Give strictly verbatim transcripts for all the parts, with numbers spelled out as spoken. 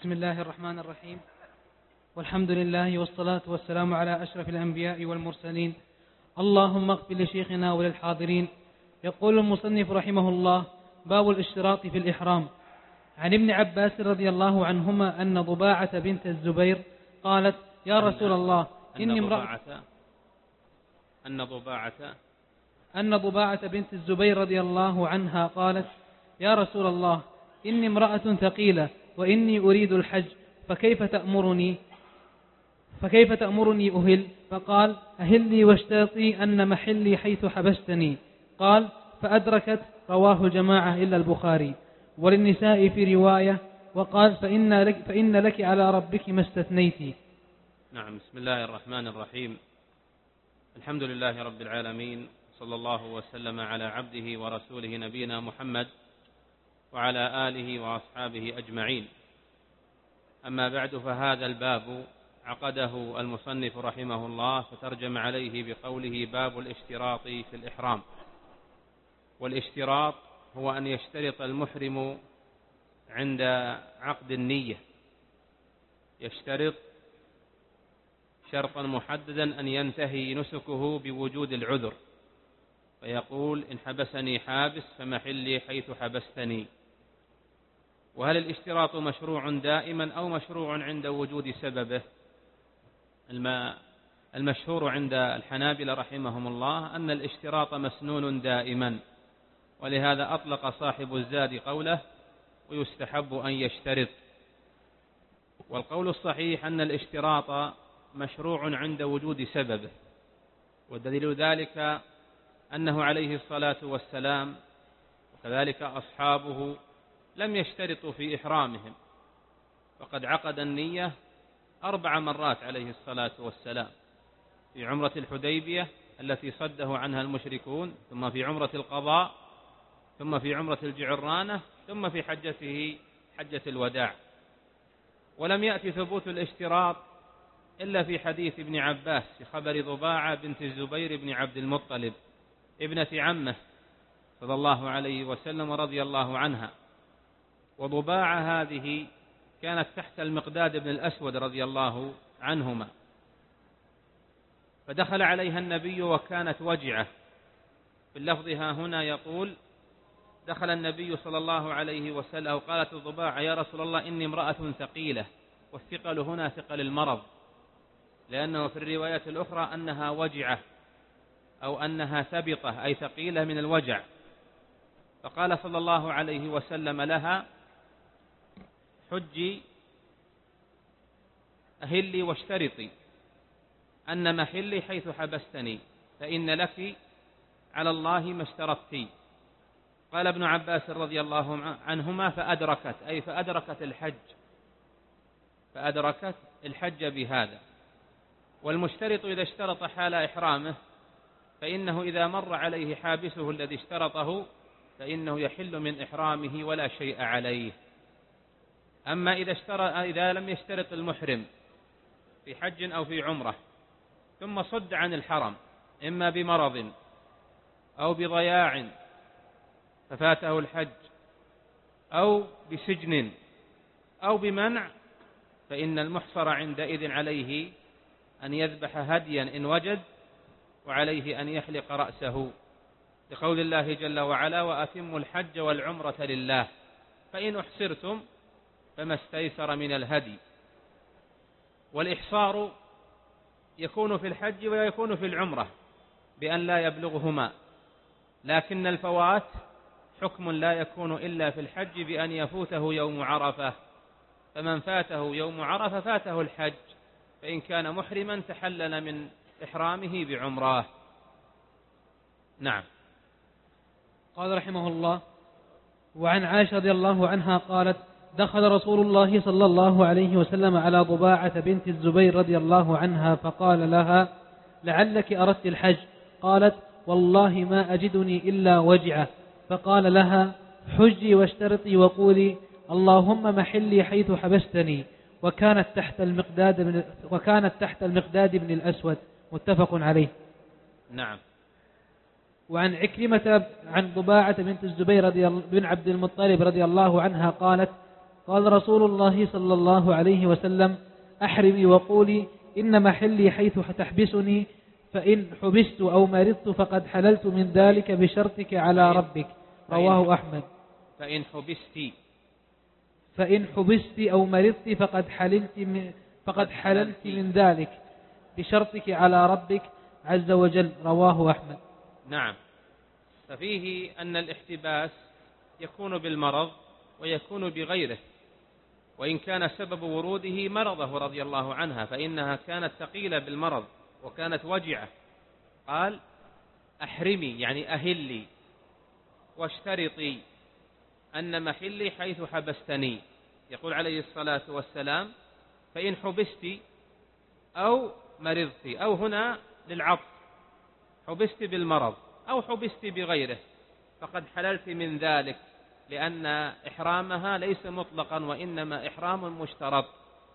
بسم الله الرحمن الرحيم، والحمد لله والصلاة والسلام على أشرف الأنبياء والمرسلين. اللهم اغفر لشيخنا وللحاضرين. يقول المصنف رحمه الله: باب الاشتراط في الإحرام. عن ابن عباس رضي الله عنهما أن ضباعة بنت الزبير قالت: يا رسول الله إني امرأة أن ضباعة أن ضباعة بنت الزبير رضي الله عنها قالت: يا رسول الله إني امرأة ثقيلة وإني أريد الحج، فكيف تأمرني فكيف تأمرني أهل؟ فقال: أهلي واشترطي أن محلي حيث حبستني. قال: فأدركت. رواه الجماعة إلا البخاري، وللنساء في رواية. وقال: فإن لك, فإن لك على ربك ما استثنيت. نعم. بسم الله الرحمن الرحيم. الحمد لله رب العالمين، صلى الله وسلم على عبده ورسوله نبينا محمد وعلى آله وأصحابه أجمعين. أما بعد، فهذا الباب عقده المصنف رحمه الله فترجم عليه بقوله: باب الاشتراط في الإحرام. والاشتراط هو أن يشترط المحرم عند عقد النية، يشترط شرطا محددا أن ينتهي نسكه بوجود العذر، فيقول: إن حبسني حابس فمحلي حيث حبستني. وهل الاشتراط مشروع دائما أو مشروع عند وجود سببه؟ المشهور عند الحنابلة رحمهم الله أن الاشتراط مسنون دائما، ولهذا أطلق صاحب الزاد قوله: ويستحب أن يشترط. والقول الصحيح أن الاشتراط مشروع عند وجود سببه، ودليل ذلك أنه عليه الصلاة والسلام وكذلك أصحابه لم يشترطوا في إحرامهم، فقد عقد النية أربع مرات عليه الصلاة والسلام: في عمرة الحديبية التي صده عنها المشركون، ثم في عمرة القضاء، ثم في عمرة الجعرانة، ثم في حجته حجة الوداع. ولم يأتي ثبوت الاشتراط إلا في حديث ابن عباس في خبر ضباعة بنت الزبير بن عبد المطلب ابنة عمه صلى الله عليه وسلم رضي الله عنها. وضباعة هذه كانت تحت المقداد بن الأسود رضي الله عنهما، فدخل عليها النبي وكانت وجعة. في اللفظ ها هنا يقول: دخل النبي صلى الله عليه وسلم وقالت الضباعة: يا رسول الله إني امرأة ثقيلة. والثقل هنا ثقل المرض، لأنه في الروايات الأخرى أنها وجعة أو أنها ثبطة، أي ثقيلة من الوجع. فقال صلى الله عليه وسلم لها: حجي أهلي واشترطي أن محلي حيث حبستني، فإن لك على الله ما اشترطتي. قال ابن عباس رضي الله عنهما: فأدركت، أي فأدركت الحج فأدركت الحج بهذا. والمشترط إذا اشترط حال إحرامه فإنه إذا مر عليه حابسه الذي اشترطه فإنه يحل من إحرامه ولا شيء عليه. أما إذا, إذا لم يشترط المحرم في حج أو في عمرة ثم صد عن الحرم إما بمرض أو بضياع ففاته الحج أو بسجن أو بمنع، فإن المحصر عندئذ عليه أن يذبح هديا إن وجد، وعليه أن يحلق رأسه، لقول الله جل وعلا: وأتموا الحج والعمرة لله فإن أحصرتم فما استيسر من الهدي. والإحصار يكون في الحج ويكون في العمرة بأن لا يبلغهما، لكن الفوات حكم لا يكون إلا في الحج بأن يفوته يوم عرفة، فمن فاته يوم عرفة فاته الحج، فإن كان محرما تحلل من إحرامه بعمراه. نعم. قال رحمه الله: وعن عائشة رضي الله عنها قالت: دخل رسول الله صلى الله عليه وسلم على ضباعة بنت الزبير رضي الله عنها فقال لها: لعلك أردت الحج. قالت: والله ما أجدني إلا وجعة. فقال لها: حجي واشترطي وقولي اللهم محلي حيث حبستني. وكانت تحت المقداد بن وكانت تحت المقداد بن الأسود. متفق عليه. نعم. وعن عكرمة عن ضباعة بنت الزبير رضي بن عبد المطلب رضي الله عنها قالت: قال رسول الله صلى الله عليه وسلم: أحرمي وقولي إن محلي حيث تحبسني، فإن حبست أو مرضت فقد حللت من ذلك بشرطك على ربك. رواه أحمد. فإن حبست فإن حبست أو مرضت فقد حللت من فقد حللت من ذلك بشرطك على ربك عز وجل. رواه أحمد. نعم. ففيه أن الاحتباس يكون بالمرض ويكون بغيره، وإن كان سبب وروده مرضه رضي الله عنها فإنها كانت ثقيلة بالمرض وكانت وجعة. قال: أحرمي يعني أهلي واشترطي أن محلي حيث حبستني. يقول عليه الصلاة والسلام: فإن حبست أو مرضت، أو هنا للعطف، حبست بالمرض أو حبست بغيره فقد حللت من ذلك، لأن إحرامها ليس مطلقا وإنما إحرام مشترط.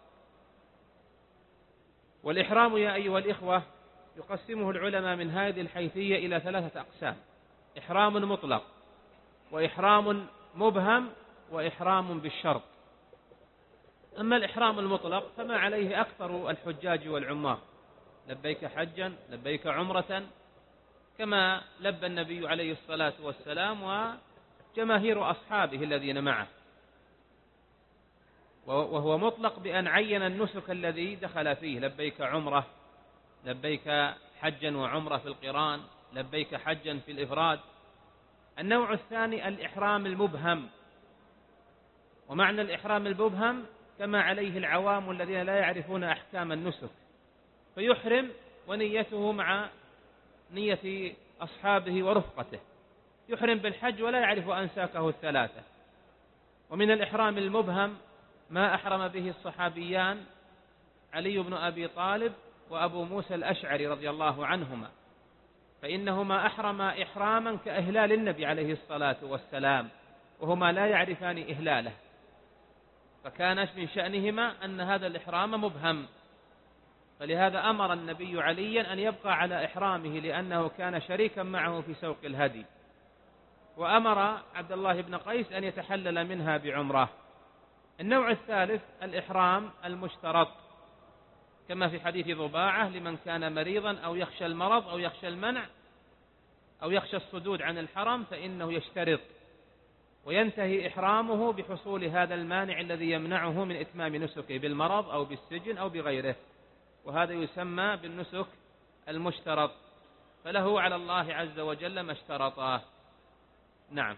والإحرام يا أيها الإخوة يقسمه العلماء من هذه الحيثية إلى ثلاثة أقسام: إحرام مطلق، وإحرام مبهم، وإحرام بالشرط. أما الإحرام المطلق فما عليه أكثر الحجاج والعمار: لبيك حجا، لبيك عمرة، كما لبى النبي عليه الصلاة والسلام وجماهير أصحابه الذين معه، وهو مطلق بأن عين النسك الذي دخل فيه: لبيك عمرة، لبيك حجا وعمرة في القران، لبيك حجا في الإفراد. النوع الثاني الإحرام المبهم، ومعنى الإحرام المبهم كما عليه العوام الذين لا يعرفون أحكام النسك، فيحرم ونيته مع نية أصحابه ورفقته، يحرم بالحج ولا يعرف أنساكه الثلاثة. ومن الإحرام المبهم ما أحرم به الصحابيان علي بن أبي طالب وأبو موسى الأشعري رضي الله عنهما، فإنهما أحرما إحراما كإهلال النبي عليه الصلاة والسلام، وهما لا يعرفان إهلاله، فكانت من شأنهما أن هذا الإحرام مبهم، فلهذا أمر النبي عليا أن يبقى على إحرامه لأنه كان شريكا معه في سوق الهدي، وأمر عبد الله بن قيس أن يتحلل منها بعمره. النوع الثالث الإحرام المشترط، كما في حديث ضباعة: لمن كان مريضا أو يخشى المرض أو يخشى المنع أو يخشى الصدود عن الحرم فإنه يشترط، وينتهي إحرامه بحصول هذا المانع الذي يمنعه من إتمام نسكه بالمرض أو بالسجن أو بغيره، وهذا يسمى بالنسك المشترط، فله على الله عز وجل ما اشترطاه. نعم.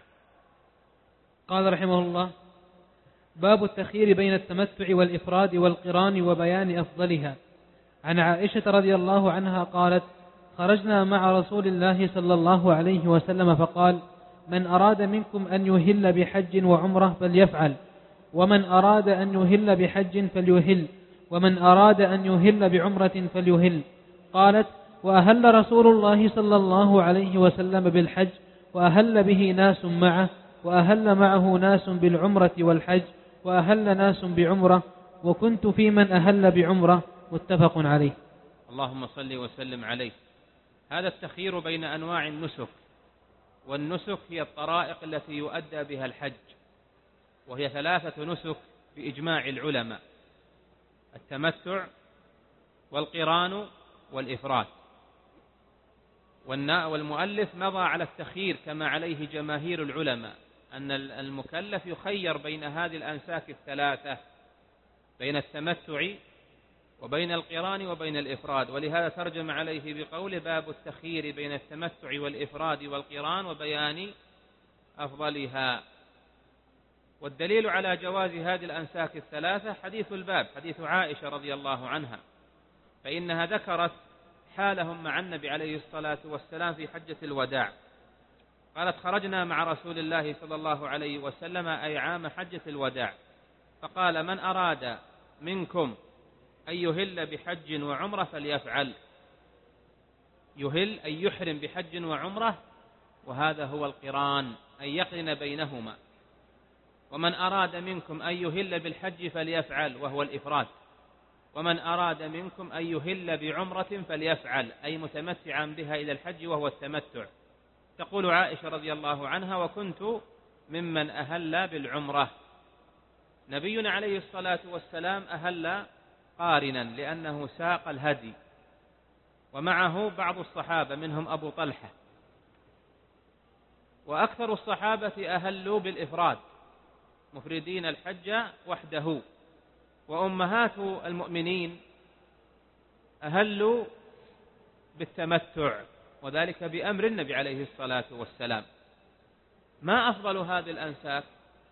قال رحمه الله: باب التخيير بين التمتع والإفراد والقران وبيان أفضلها. عن عائشة رضي الله عنها قالت: خرجنا مع رسول الله صلى الله عليه وسلم فقال: من أراد منكم أن يهل بحج وعمرة فليفعل، ومن أراد أن يهل بحج فليهل، ومن أراد أن يهل بعمرة فليهل. قالت: وأهل رسول الله صلى الله عليه وسلم بالحج، وأهل به ناس معه، وأهل معه ناس بالعمرة والحج، وأهل ناس بعمرة، وكنت في من أهل بعمرة. متفق عليه. اللهم صل وسلم عليه. هذا التخيير بين أنواع النسك، والنسك هي الطرائق التي يؤدى بها الحج، وهي ثلاثة نسك بإجماع العلماء: التمتع والقران والإفراد. والمؤلف مضى على التخيير كما عليه جماهير العلماء، أن المكلف يخير بين هذه الأنساك الثلاثة، بين التمتع وبين القران وبين الإفراد، ولهذا ترجم عليه بقول: باب التخيير بين التمتع والإفراد والقران وبيان أفضلها. والدليل على جواز هذه الأنساك الثلاثة حديث الباب، حديث عائشة رضي الله عنها، فإنها ذكرت حالهم مع النبي عليه الصلاة والسلام في حجة الوداع. قالت: خرجنا مع رسول الله صلى الله عليه وسلم أي عام حجة الوداع، فقال: من أراد منكم أن يهل بحج وعمرة فليفعل. يهل أي يحرم بحج وعمرة، وهذا هو القران، أن يقرن بينهما. ومن أراد منكم أن يهل بالحج فليفعل، وهو الإفراد. ومن أراد منكم أن يهل بعمرة فليفعل، أي متمتعا بها إلى الحج، وهو التمتع. تقول عائشة رضي الله عنها: وكنت ممن أهل بالعمرة. نبينا عليه الصلاة والسلام أهل قارنا لأنه ساق الهدي، ومعه بعض الصحابة منهم أبو طلحة، وأكثر الصحابة أهلوا بالإفراد مفردين الحج وحده، وأمهات المؤمنين أهلوا بالتمتع، وذلك بأمر النبي عليه الصلاة والسلام. ما أفضل هذه الأنساك؟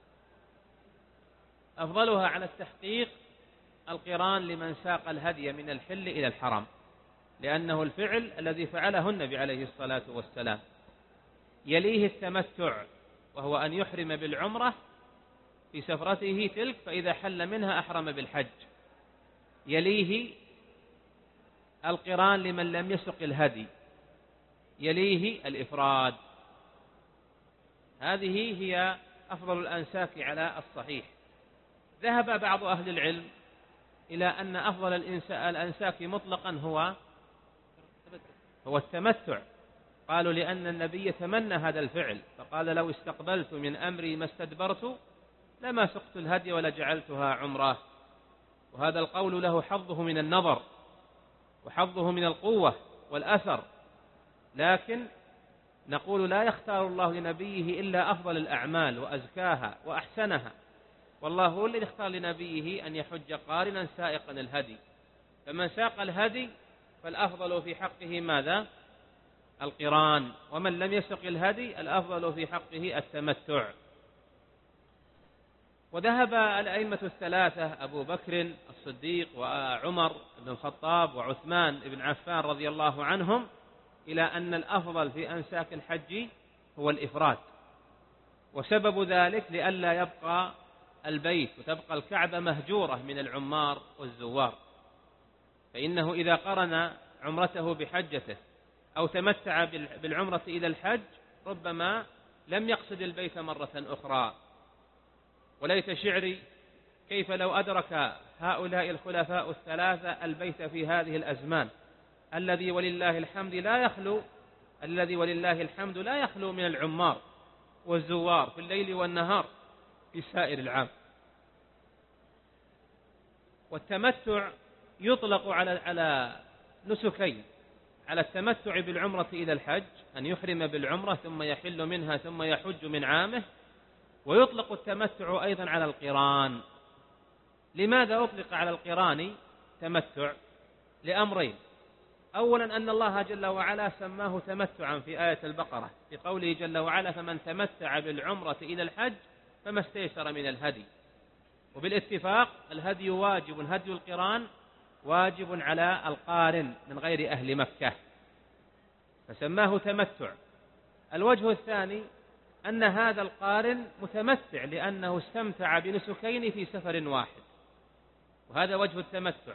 أفضلها على التحقيق القران لمن ساق الهدي من الحل إلى الحرم، لأنه الفعل الذي فعله النبي عليه الصلاة والسلام. يليه التمتع، وهو أن يحرم بالعمرة في سفرته تلك، فإذا حل منها أحرم بالحج. يليه القران لمن لم يسق الهدي. يليه الإفراد. هذه هي أفضل الأنساك على الصحيح. ذهب بعض أهل العلم إلى أن أفضل الأنساك مطلقا هو هو التمتع. قالوا لأن النبي تمنى هذا الفعل، فقال لو استقبلت من أمري ما استدبرت لما سقت الهدي ولجعلتها عمرة. وهذا القول له حظه من النظر وحظه من القوة والأثر، لكن نقول لا يختار الله لنبيه إلا أفضل الأعمال وأزكاها وأحسنها، والله هو الذي اختار لنبيه أن يحج قارنا سائقا الهدي. فمن ساق الهدي فالأفضل في حقه ماذا؟ القران، ومن لم يسق الهدي الأفضل في حقه التمتع. وذهب الأئمة الثلاثة أبو بكر الصديق وعمر بن الخطاب وعثمان بن عفان رضي الله عنهم إلى أن الأفضل في أنساك الحج هو الإفراد، وسبب ذلك لئلا يبقى البيت وتبقى الكعبة مهجورة من العمار والزوار، فإنه إذا قرن عمرته بحجته أو تمتع بالعمرة إلى الحج ربما لم يقصد البيت مرة أخرى. وليت شعري كيف لو أدرك هؤلاء الخلفاء الثلاثة البيت في هذه الأزمان، الذي ولله الحمد لا يخلو الذي ولله الحمد لا يخلو من العمار والزوار في الليل والنهار في سائر العام. والتمتع يطلق على على نسكين: على التمتع بالعمرة إلى الحج، أن يحرم بالعمرة ثم يحل منها ثم يحج من عامه، ويطلق التمتع أيضا على القران. لماذا أطلق على القران تمتع؟ لأمرين: أولا أن الله جل وعلا سماه تمتعا في آية البقرة في قوله جل وعلا: فمن تمتع بالعمرة إلى الحج فما استيسر من الهدي. وبالاتفاق الهدي واجب، هدي القران واجب على القارن من غير أهل مكة، فسماه تمتع. الوجه الثاني أن هذا القارن متمتع لأنه استمتع بنسكين في سفر واحد، وهذا وجه التمتع: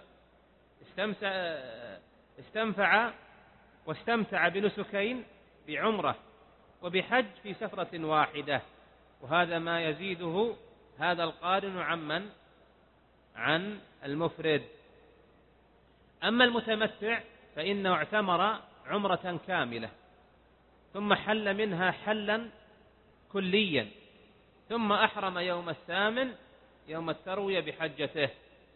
استمتع واستمتع بنسكين بعمرة وبحج في سفرة واحدة، وهذا ما يزيده هذا القارن عمن عن المفرد. أما المتمتع فإنه اعتمر عمرة كاملة ثم حل منها حلا كليا، ثم أحرم يوم الثامن يوم التروية بحجته.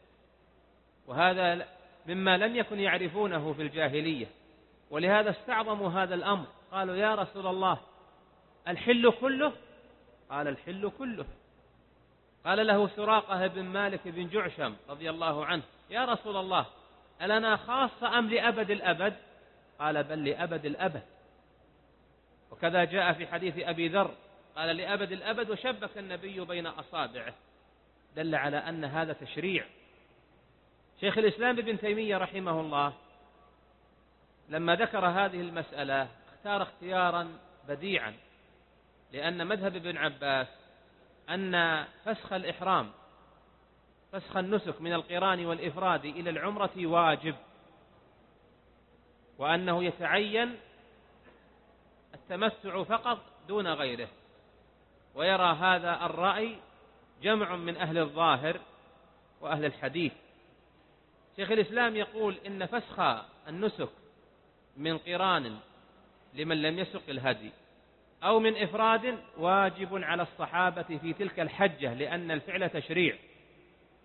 وهذا مما لم يكن يعرفونه في الجاهلية، ولهذا استعظموا هذا الأمر. قالوا: يا رسول الله الحل كله؟ قال: الحل كله. قال له سراقة بن مالك بن جعشم رضي الله عنه: يا رسول الله ألنا خاصة أم لأبد الأبد؟ قال: بل لأبد الأبد. وكذا جاء في حديث أبي ذر قال: لأبد الأبد، وشبك النبي بين أصابعه، دل على أن هذا تشريع. شيخ الإسلام ابن تيمية رحمه الله لما ذكر هذه المسألة اختار اختيارا بديعا، لأن مذهب ابن عباس أن فسخ الإحرام فسخ النسك من القران والإفراد إلى العمرة واجب، وأنه يتعين التمتع فقط دون غيره. ويرى هذا الرأي جمع من أهل الظاهر وأهل الحديث. شيخ الإسلام يقول إن فسخ النسك من قران لمن لم يسق الهدي أو من إفراد واجب على الصحابة في تلك الحجة، لأن الفعل تشريع،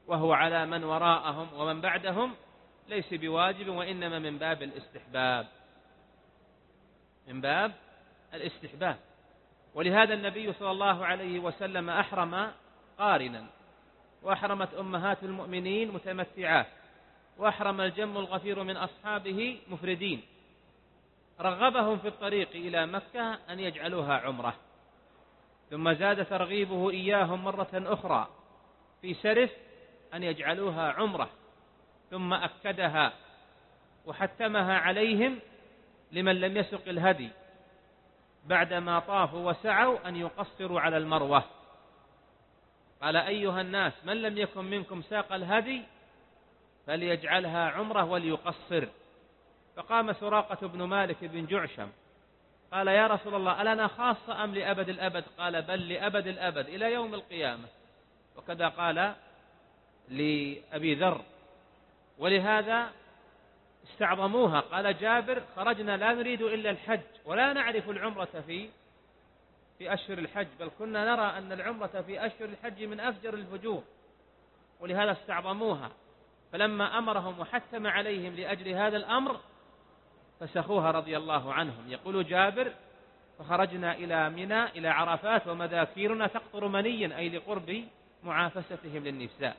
وهو على من وراءهم ومن بعدهم ليس بواجب، وإنما من باب الاستحباب، من باب الاستحباب. ولهذا النبي صلى الله عليه وسلم أحرم قارنا، وأحرمت أمهات المؤمنين متمتعات، وأحرم الجم الغفير من أصحابه مفردين، رغبهم في الطريق إلى مكة أن يجعلوها عمرة، ثم زاد ترغيبه إياهم مرة أخرى في سرف أن يجعلوها عمرة، ثم أكدها وحتمها عليهم لمن لم يسق الهدي بعدما طافوا وسعوا أن يقصروا على المروة. قال: أيها الناس، من لم يكن منكم ساق الهدي فليجعلها عمرة وليقصر. فقام سراقة بن مالك بن جعشم قال: يا رسول الله، ألنا خاصة أم لأبد الأبد؟ قال: بل لأبد الأبد إلى يوم القيامة. وكذا قال لأبي ذر. ولهذا استعظموها. قال جابر: خرجنا لا نريد إلا الحج ولا نعرف العمرة في في أشهر الحج، بل كنا نرى أن العمرة في أشهر الحج من أفجر الفجور، ولهذا استعظموها. فلما أمرهم وحتم عليهم لأجل هذا الأمر فسخوها رضي الله عنهم. يقول جابر: فخرجنا إلى منى إلى عرفات ومذاكيرنا تقطر منيا، أي لقرب معافستهم للنساء.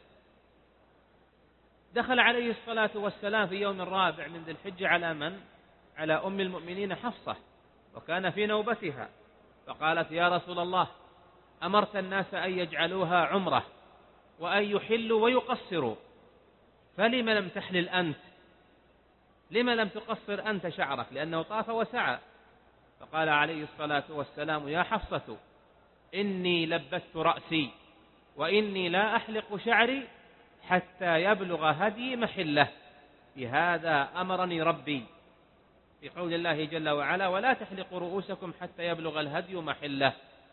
دخل عليه الصلاة والسلام في يوم الرابع من ذي الحجة على من؟ على أم المؤمنين حفصة، وكان في نوبتها، فقالت: يا رسول الله، أمرت الناس أن يجعلوها عمرة وأن يحلوا ويقصروا، فلم لم تحلل أنت؟ لما لم تقصر أنت شعرك؟ لأنه طاف وسعى. فقال عليه الصلاة والسلام: يا حفصة، إني لبست رأسي وإني لا أحلق شعري حتى يبلغ هدي محله، بهذا أمرني ربي، في قول الله جل وعلا: ولا تحلقوا رؤوسكم حتى يبلغ الهدي محله.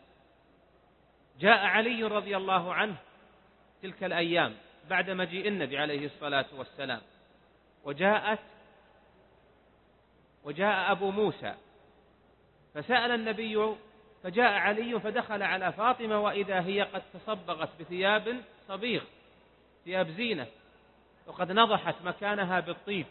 جاء علي رضي الله عنه تلك الأيام بعد مجيء النبي عليه الصلاة والسلام، وجاءت وجاء أبو موسى فسأل النبي، فجاء علي فدخل على فاطمة وإذا هي قد تصبغت بثياب صبيغ، ثياب زينة، وقد نضحت مكانها بالطيب،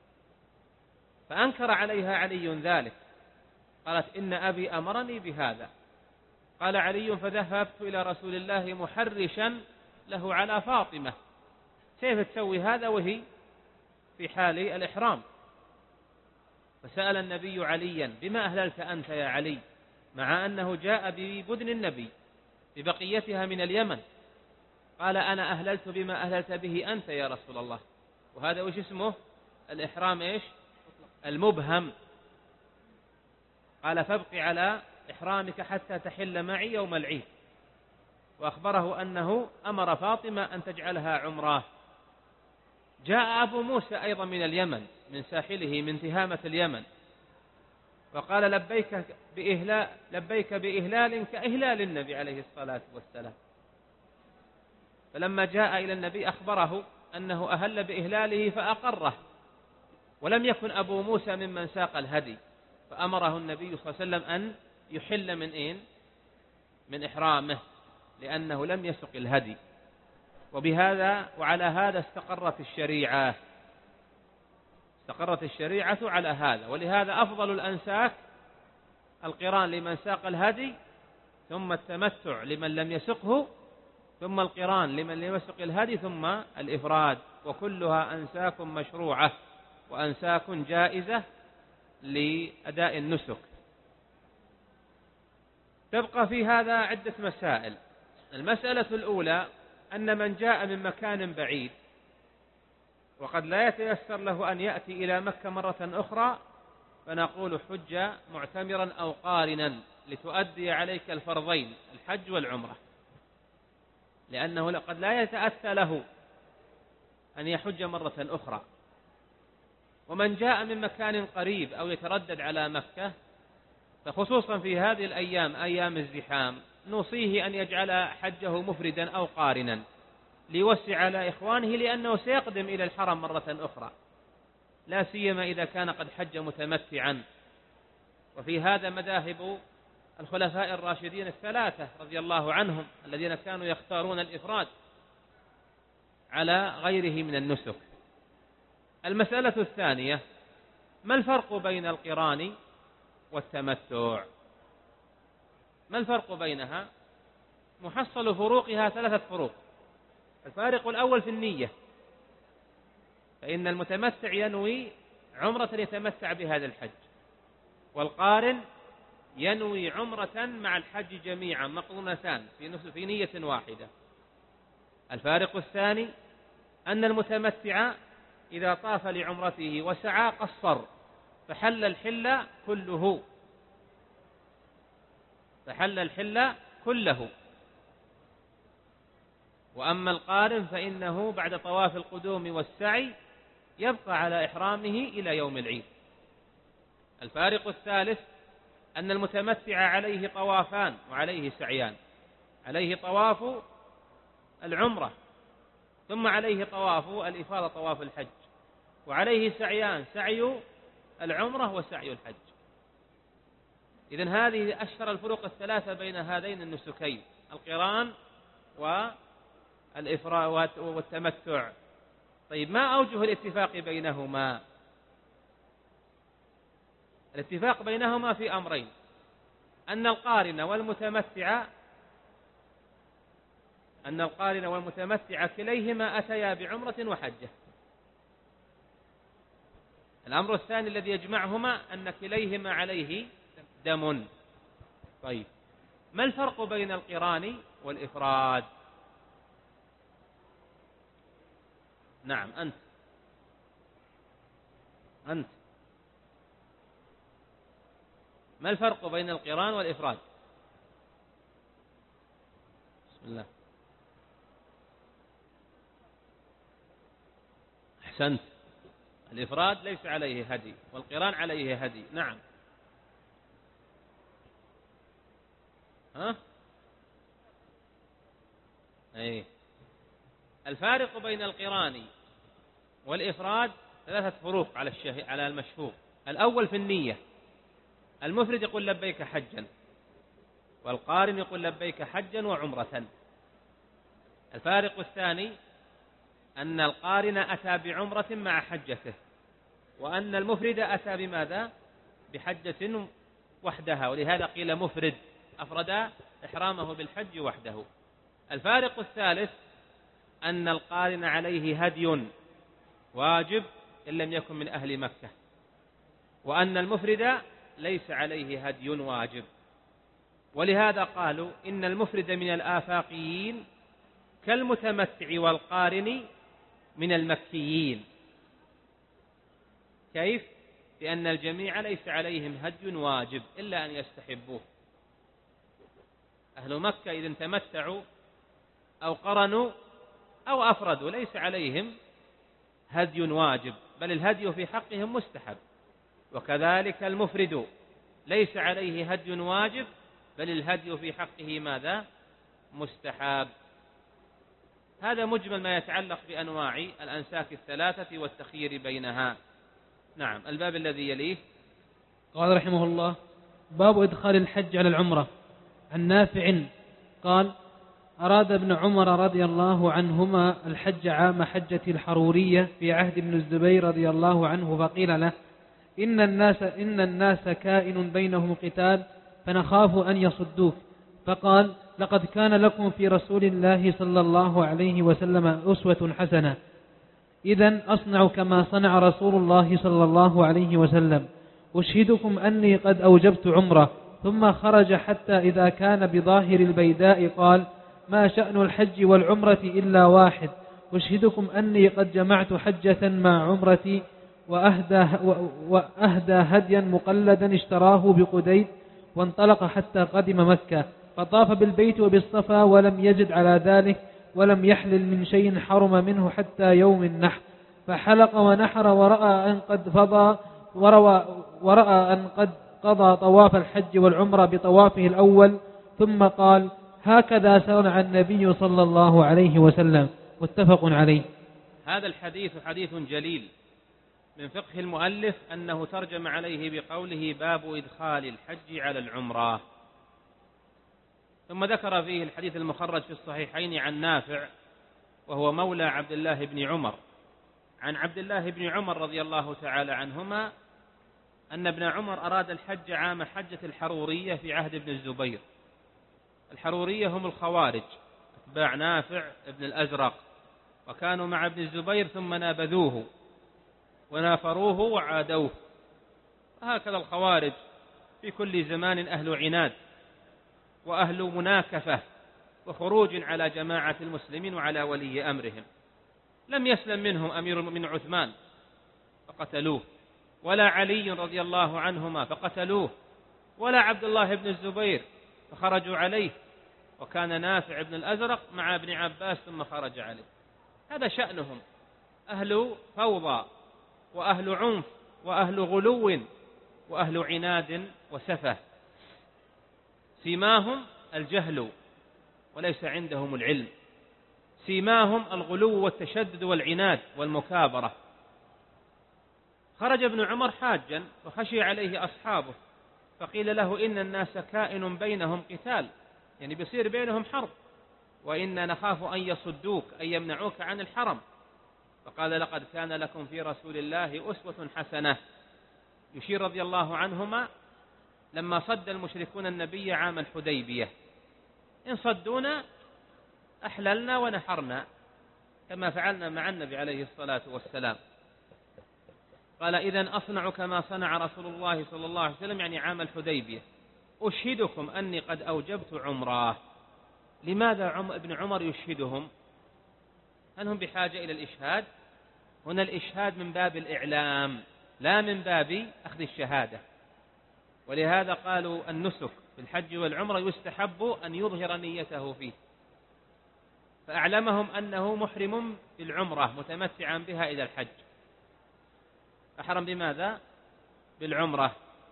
فأنكر عليها علي ذلك. قالت: إن أبي أمرني بهذا. قال علي: فذهبت إلى رسول الله محرشا له على فاطمة، كيف تسوي هذا وهي في حال الإحرام؟ فسأل النبي عليا: بما أهللت أنت يا علي؟ مع أنه جاء ببدن النبي ببقيتها من اليمن. قال: أنا أهللت بما أهللت به أنت يا رسول الله. وهذا وش اسمه؟ الإحرام إيش؟ المبهم. قال: فابق على إحرامك حتى تحل معي يوم العيد. وأخبره أنه أمر فاطمة أن تجعلها عمراه. جاء أبو موسى أيضا من اليمن، من ساحله، من تهامة اليمن، وقال: لبيك بإهلال, لبيك بإهلال كإهلال النبي عليه الصلاة والسلام. فلما جاء إلى النبي أخبره أنه أهل بإهلاله فأقره، ولم يكن أبو موسى ممن ساق الهدي، فأمره النبي صلى الله عليه وسلم أن يحل من إين؟ من إحرامه، لأنه لم يسق الهدي. وبهذا وعلى هذا استقرت الشريعة، استقرت الشريعة على هذا. ولهذا أفضل الأنساك القران لمن ساق الهدي، ثم التمتع لمن لم يسقه، ثم القران لمن لم يسق الهدي، ثم الإفراد. وكلها أنساك مشروعة وأنساك جائزة لأداء النسك. تبقى في هذا عدة مسائل. المسألة الأولى أن من جاء من مكان بعيد وقد لا يتيسر له أن يأتي إلى مكة مرة أخرى، فنقول: حج معتمرا أو قارنا لتؤدي عليك الفرضين الحج والعمرة، لأنه قد لا يتأتى له أن يحج مرة أخرى. ومن جاء من مكان قريب أو يتردد على مكة، فخصوصا في هذه الأيام أيام الزحام، نوصيه أن يجعل حجه مفردا أو قارنا ليوسع على إخوانه، لأنه سيقدم إلى الحرم مرة أخرى، لا سيما إذا كان قد حج متمتعا. وفي هذا مذاهب الخلفاء الراشدين الثلاثة رضي الله عنهم، الذين كانوا يختارون الإفراد. على غيره من النسك. المسألة الثانية: ما الفرق بين القران والتمتع؟ ما الفرق بينها؟ محصل فروقها ثلاثة فروق. الفارق الأول في النية، فإن المتمتع ينوي عمرة يتمتع بهذا الحج، والقارن ينوي عمرة مع الحج جميعا مقرونتان في نية واحدة. الفارق الثاني أن المتمتع إذا طاف لعمرته وسعى قصر، فحل الحل كله فحل الحل كله وأما القارن فإنه بعد طواف القدوم والسعي يبقى على إحرامه إلى يوم العيد. الفارق الثالث أن المتمتع عليه طوافان وعليه سعيان، عليه طواف العمرة، ثم عليه طواف الإفاضة طواف الحج، وعليه سعيان: سعي العمرة وسعي الحج. إذن هذه أشهر الفروق الثلاثة بين هذين النسكين: القران والإفراد والتمتع. طيب، ما أوجه الاتفاق بينهما؟ الاتفاق بينهما في أمرين: أن القارن والمتمتع أن القارن والمتمتع كليهما أتيا بعمرة وحجة. الأمر الثاني الذي يجمعهما أن كليهما عليه دم. طيب، ما الفرق بين القران والإفراد؟ نعم، أنت أنت ما الفرق بين القران والإفراد؟ بسم الله. أحسنت. الإفراد ليس عليه هدي، والقران عليه هدي. نعم. ها؟ أي. الفارق بين القران والإفراد ثلاثة فروق على الشه... على المشهور. الأول في النية: المفرد يقول لبيك حجا، والقارن يقول لبيك حجا وعمرة. الفارق الثاني أن القارن أتى بعمرة مع حجته، وأن المفرد أتى بماذا؟ بحجة وحدها، ولهذا قيل مفرد، أفرد إحرامه بالحج وحده. الفارق الثالث أن القارن عليه هدي واجب إن لم يكن من أهل مكة، وأن المفرد ليس عليه هدي واجب. ولهذا قالوا إن المفرد من الآفاقيين كالمتمتع والقارن من المكيين. كيف؟ لأن الجميع ليس عليهم هدي واجب إلا أن يستحبوه. أهل مكة إذا تمتعوا أو قرنوا أو أفردوا ليس عليهم هدي واجب، بل الهدي في حقهم مستحب. وكذلك المفرد ليس عليه هدي واجب، بل الهدي في حقه ماذا؟ مستحب. هذا مجمل ما يتعلق بأنواع الأنساك الثلاثة والتخيير بينها. نعم. الباب الذي يليه. قال رحمه الله: باب إدخال الحج على العمرة. عن نافع قال: أراد ابن عمر رضي الله عنهما الحج عام حجة الحرورية في عهد ابن الزبير رضي الله عنه، فقيل له: إن الناس, إن الناس كائن بينهم قتال فنخاف أن يصدوك. فقال: لقد كان لكم في رسول الله صلى الله عليه وسلم أسوة حسنة، إذن أصنع كما صنع رسول الله صلى الله عليه وسلم. أشهدكم أني قد أوجبت عمرة. ثم خرج حتى إذا كان بظاهر البيداء قال: ما شأن الحج والعمرة إلا واحد. أشهدكم أني قد جمعت حجة مع عمرتي، وأهدى, وأهدى هديا مقلدا اشتراه بقديد، وانطلق حتى قدم مكة، فطاف بالبيت وبالصفا ولم يجد على ذلك، ولم يحلل من شيء حرم منه حتى يوم النحر، فحلق ونحر ورأى أن قد فضى وروى ورأى أن قد قضى طواف الحج والعمرة بطوافه الأول، ثم قال: هكذا صنع النبي صلى الله عليه وسلم. متفق عليه. هذا الحديث حديث جليل من فقه المؤلف، أنه ترجم عليه بقوله: باب إدخال الحج على العمرة. ثم ذكر فيه الحديث المخرج في الصحيحين عن نافع وهو مولى عبد الله بن عمر، عن عبد الله بن عمر رضي الله تعالى عنهما أن ابن عمر أراد الحج عام حجة الحرورية في عهد ابن الزبير. الحرورية هم الخوارج أتباع نافع ابن الأزرق، وكانوا مع ابن الزبير ثم نابذوه ونافروه وعادوه. هكذا الخوارج في كل زمان أهل عناد وأهل مناكفة وخروج على جماعة المسلمين وعلى ولي أمرهم. لم يسلم منهم أمير المؤمنين عثمان فقتلوه، ولا علي رضي الله عنهما فقتلوه، ولا عبد الله بن الزبير فخرجوا عليه، وكان نافع بن الأزرق مع ابن عباس ثم خرج عليه. هذا شأنهم، أهل فوضى وأهل عنف وأهل غلو وأهل عناد وسفه. سيماهم الجهل وليس عندهم العلم، سيماهم الغلو والتشدد والعناد والمكابرة. خرج ابن عمر حاجا وخشي عليه أصحابه، فقيل له إن الناس كائن بينهم قتال، يعني بيصير بينهم حرب، وإنا نخاف أن يصدوك أن يمنعوك عن الحرم. فقال لقد كان لكم في رسول الله أسوة حسنة، يشير رضي الله عنهما لما صد المشركون النبي عام الحديبية: إن صدونا أحللنا ونحرنا كما فعلنا مع النبي عليه الصلاة والسلام. قال إذن أصنع كما صنع رسول الله صلى الله عليه وسلم، يعني عام الحديبية. أشهدكم أني قد أوجبت عمراه. لماذا عم ابن عمر يشهدهم؟ هل هم بحاجة إلى الإشهاد؟ هنا الإشهاد من باب الإعلام لا من باب أخذ الشهادة. ولهذا قالوا النسك في الحج والعمرة يستحب أن يظهر نيته فيه، فأعلمهم أنه محرم بالعمرة متمتعا بها إلى الحج. أحرم بماذا؟ بالعمرة.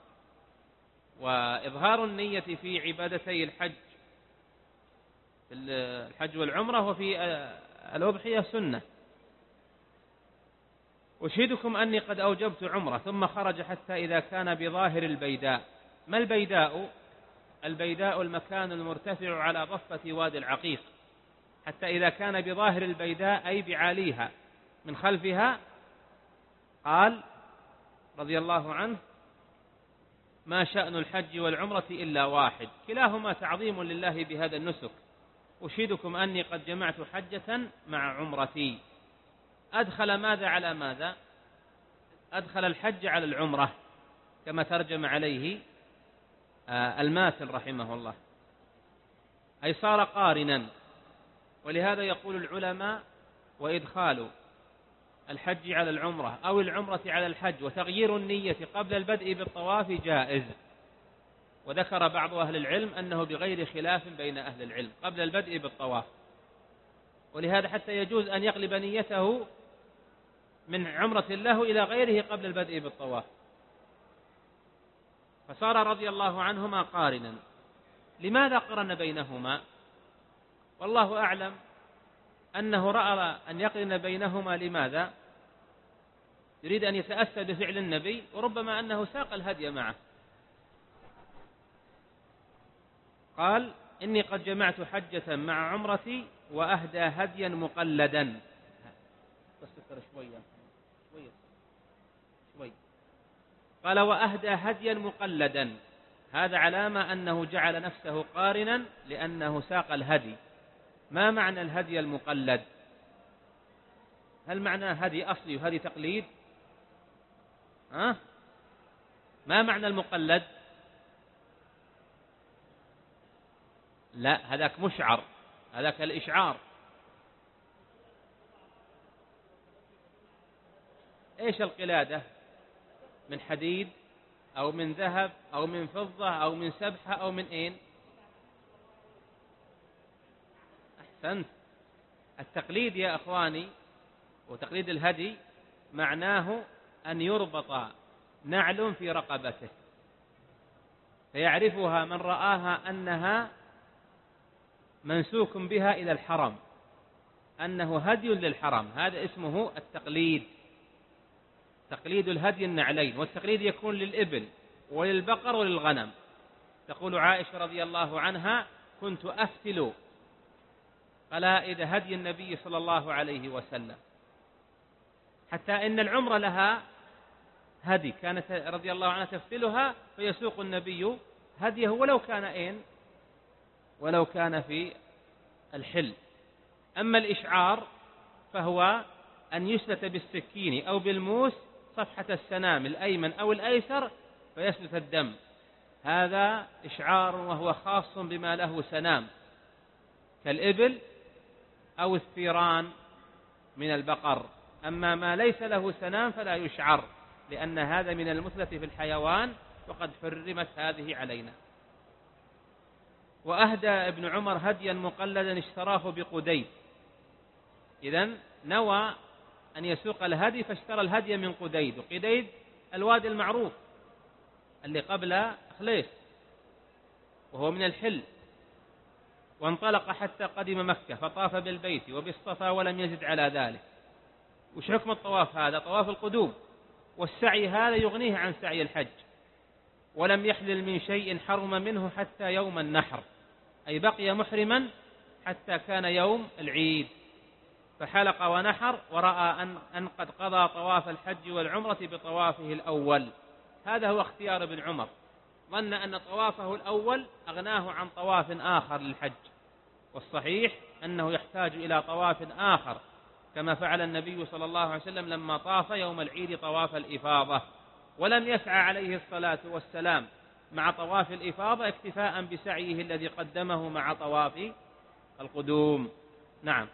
وإظهار النية في عبادتي الحج في الحج والعمرة وفي الأضحية سنة. أشهدكم أني قد أوجبت عمرة. ثم خرج حتى إذا كان بظاهر البيداء. ما البيداء؟ البيداء المكان المرتفع على ضفة وادي العقيق. حتى إذا كان بظاهر البيداء أي بعاليها من خلفها، قال رضي الله عنه: ما شأن الحج والعمرة إلا واحد، كلاهما تعظيم لله بهذا النسك. أشهدكم أني قد جمعت حجة مع عمرتي. أدخل ماذا على ماذا؟ أدخل الحج على العمرة كما ترجم عليه الماتن رحمه الله، أي صار قارنا. ولهذا يقول العلماء: وإدخال الحج على العمرة أو العمرة على الحج وتغيير النية قبل البدء بالطواف جائز. وذكر بعض أهل العلم أنه بغير خلاف بين أهل العلم قبل البدء بالطواف. ولهذا حتى يجوز أن يقلب نيته من عمرة له إلى غيره قبل البدء بالطواف. فصار رضي الله عنهما قارنا. لماذا قرن بينهما؟ والله أعلم أنه رأى أن يقرن بينهما. لماذا؟ يريد أن يتأسى بفعل النبي، وربما أنه ساق الهدي معه. قال: إني قد جمعت حجة مع عمرتي وأهدى هديا مقلدا. بس شوية شوية شوي. قال: وأهدى هديا مقلدا. هذا علامة أنه جعل نفسه قارنا لأنه ساق الهدي. ما معنى الهدي المقلد؟ هل معناه هدي أصلي وهدي تقليد؟ ها؟ ما معنى المقلد؟ لا، هذاك مشعر، هذاك الإشعار. إيش القلادة؟ من حديد أو من ذهب أو من فضة أو من سبحة أو من أين؟ أحسنت. التقليد يا أخواني وتقليد الهدي معناه أن يربط نعل في رقبته فيعرفها من رآها أنها منسوك بها إلى الحرم، أنه هدي للحرم. هذا اسمه التقليد، تقليد الهدي النعلين. والتقليد يكون للإبل وللبقر وللغنم. تقول عائشة رضي الله عنها: كنت أفتل قلائد هدي النبي صلى الله عليه وسلم، حتى إن العمرة لها هدي كانت رضي الله عنها تفتلها، فيسوق النبي هديه ولو كان أين ولو كان في الحل. أما الإشعار فهو أن يسلت بالسكين أو بالموس صفحة السنام الأيمن أو الأيسر فيسلت الدم، هذا إشعار وهو خاص بما له سنام كالإبل أو الثيران من البقر. أما ما ليس له سنام فلا يشعر، لأن هذا من المثلة في الحيوان وقد حرمت هذه علينا. وأهدى ابن عمر هديا مقلدا اشتراه بقديد، إذن نوى أن يسوق الهدي فاشترى الهدي من قديد، وقديد الوادي المعروف اللي قبل خليس وهو من الحل. وانطلق حتى قدم مكة فطاف بالبيت وبالصفا ولم يزد على ذلك. وش حكم الطواف هذا؟ طواف القدوم، والسعي هذا يغنيه عن سعي الحج. ولم يحلل من شيء حرم منه حتى يوم النحر، أي بقي محرما حتى كان يوم العيد، فحلق ونحر ورأى أن, أن قد قضى طواف الحج والعمرة بطوافه الأول. هذا هو اختيار ابن عمر، ظن أن طوافه الأول أغناه عن طواف آخر للحج، والصحيح أنه يحتاج إلى طواف آخر، كما فعل النبي صلى الله عليه وسلم لما طاف يوم العيد طواف الإفاضة، ولم يسعى عليه الصلاة والسلام مع طواف الإفاضة اكتفاء بسعيه الذي قدمه مع طواف القدوم. نعم.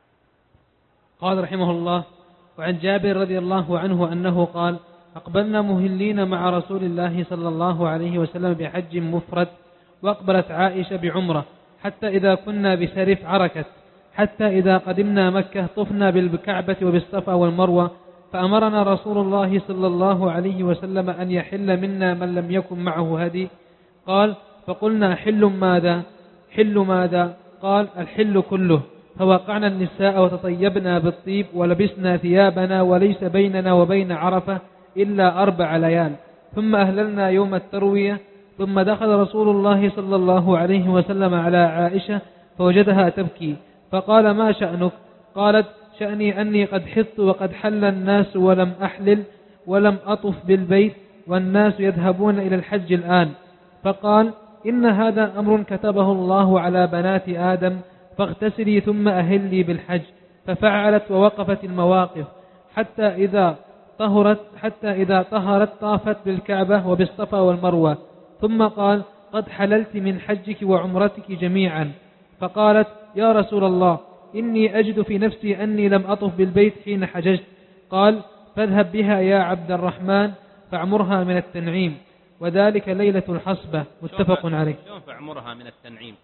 قال رحمه الله: وعن جابر رضي الله عنه أنه قال: أقبلنا مهلين مع رسول الله صلى الله عليه وسلم بحج مفرد، وأقبلت عائشة بعمرة، حتى إذا كنا بسرف عركت، حتى إذا قدمنا مكة طفنا بالكعبة وبالصفا والمروة، فأمرنا رسول الله صلى الله عليه وسلم أن يحل منا من لم يكن معه هدي. قال: فقلنا: حل ماذا؟ حل ماذا؟ قال: الحل كله. فوقعنا النساء وتطيبنا بالطيب ولبسنا ثيابنا، وليس بيننا وبين عرفة إلا أربع ليال، ثم أهللنا يوم التروية. ثم دخل رسول الله صلى الله عليه وسلم على عائشة فوجدها تبكي، فقال: ما شأنك؟ قالت: شأني أني قد حضت وقد حل الناس ولم أحلل ولم أطف بالبيت، والناس يذهبون إلى الحج الآن. فقال: إن هذا أمر كتبه الله على بنات آدم، فاغتسلي ثم أهلي بالحج. ففعلت ووقفت المواقف حتى إذا طهرت حتى إذا طهرت طافت بالكعبة وبالصفا والمروة. ثم قال: قد حللت من حجك وعمرتك جميعا. فقالت: يا رسول الله، إني أجد في نفسي أني لم أطف بالبيت حين حججت. قال: فاذهب بها يا عبد الرحمن فاعمرها من التنعيم، وذلك ليلة الحصبة. متفق عليه. شلون فاعمرها من التنعيم؟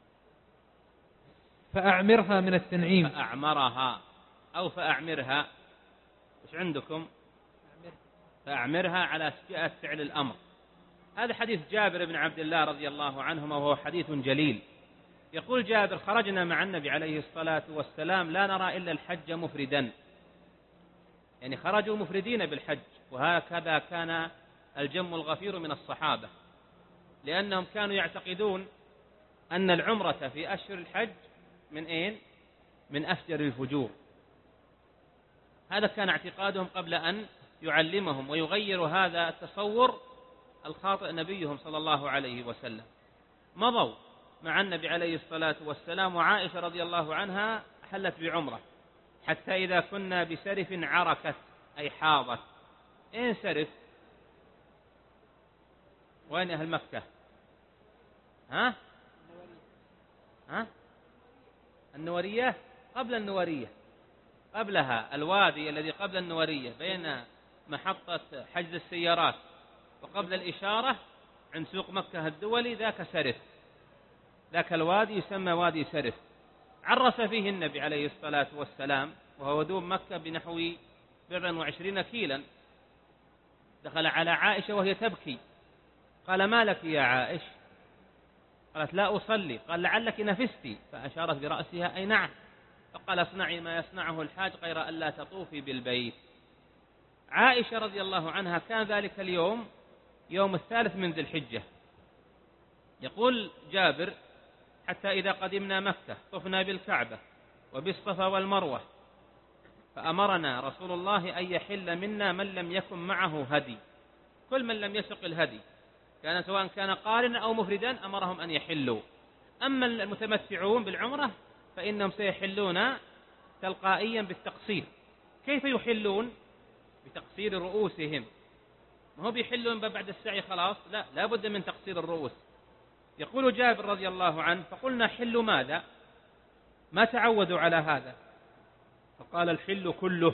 فأعمرها من التنعيم. فأعمرها أو فأعمرها، وش عندكم؟ فأعمرها على جهة فعل الأمر. هذا حديث جابر بن عبد الله رضي الله عنهما، وهو حديث جليل. يقول جابر: خرجنا مع النبي عليه الصلاة والسلام لا نرى إلا الحج مفردا، يعني خرجوا مفردين بالحج. وهكذا كان الجم الغفير من الصحابة، لأنهم كانوا يعتقدون أن العمرة في أشهر الحج من أين؟ من أفجر الفجور. هذا كان اعتقادهم قبل أن يعلمهم ويغير هذا التصور الخاطئ نبيهم صلى الله عليه وسلم. مضوا مع النبي عليه الصلاة والسلام، وعائشة رضي الله عنها حلت بعمرة، حتى إذا كنا بسرف عركت، أي حاضت. إن سرف؟ وين أهل مكة؟ ها؟ ها؟ النورية؟ قبل النورية، قبلها الوادي الذي قبل النورية بين محطة حجز السيارات وقبل الإشارة عند سوق مكة الدولي، ذاك سرف، ذاك الوادي يسمى وادي سرف. عرس فيه النبي عليه الصلاة والسلام، وهو دوم مكة بنحو بضع وعشرين كيلا. دخل على عائشة وهي تبكي، قال: ما لك يا عائش؟ قالت: لا أصلي. قال: لعلك نفستي. فأشارت برأسها: أي نعم. فقال: اصنعي ما يصنعه الحاج غير ألا تطوفي بالبيت. عائشة رضي الله عنها كان ذلك اليوم يوم الثالث من ذي الحجة. يقول جابر: حتى إذا قدمنا مكة طفنا بالكعبة وبالصفا والمروة، فأمرنا رسول الله أن يحل منا من لم يكن معه هدي، كل من لم يسق الهدي كان سواء كان قارنا أو مفردا أمرهم أن يحلوا. أما المتمتعون بالعمرة فإنهم سيحلون تلقائيا بالتقصير. كيف يحلون؟ بتقصير رؤوسهم، ما هو بيحلون بعد السعي خلاص، لا، لا بد من تقصير الرؤوس. يقول جابر رضي الله عنه: فقلنا حل ماذا؟ ما تعودوا على هذا، فقال الحل كله.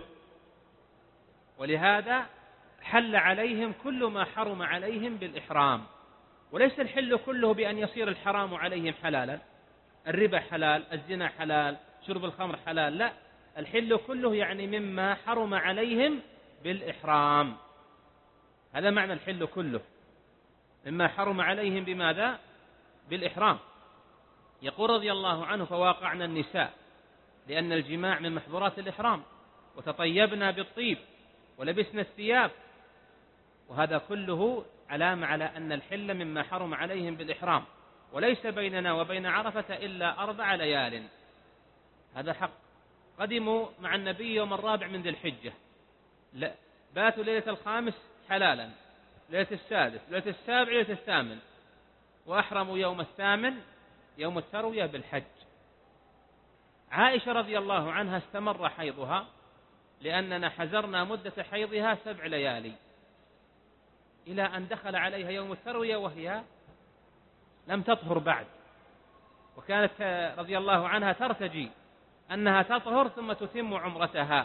ولهذا حل عليهم كل ما حرم عليهم بالإحرام، وليس الحل كله بأن يصير الحرام عليهم حلالا، الربا حلال، الزنا حلال، شرب الخمر حلال، لا، الحل كله يعني مما حرم عليهم بالإحرام. هذا معنى الحل كله، مما حرم عليهم بماذا؟ بالإحرام. يقول رضي الله عنه: فواقعنا النساء لأن الجماع من محظورات الإحرام، وتطيبنا بالطيب ولبسنا الثياب، وهذا كله علامة على أن الحل مما حرم عليهم بالإحرام، وليس بيننا وبين عرفة إلا أربع ليال. هذا حق. قدموا مع النبي يوم الرابع من ذي الحجة، لا، باتوا ليلة الخامس حلالا، ليلة السادس، ليلة السابع، ليلة الثامن، وأحرموا يوم الثامن يوم التروية بالحج. عائشة رضي الله عنها استمر حيضها لأننا حزرنا مدة حيضها سبع ليالي، إلى أن دخل عليها يوم التروية وهي لم تطهر بعد، وكانت رضي الله عنها ترتجي أنها تطهر ثم تتم عمرتها.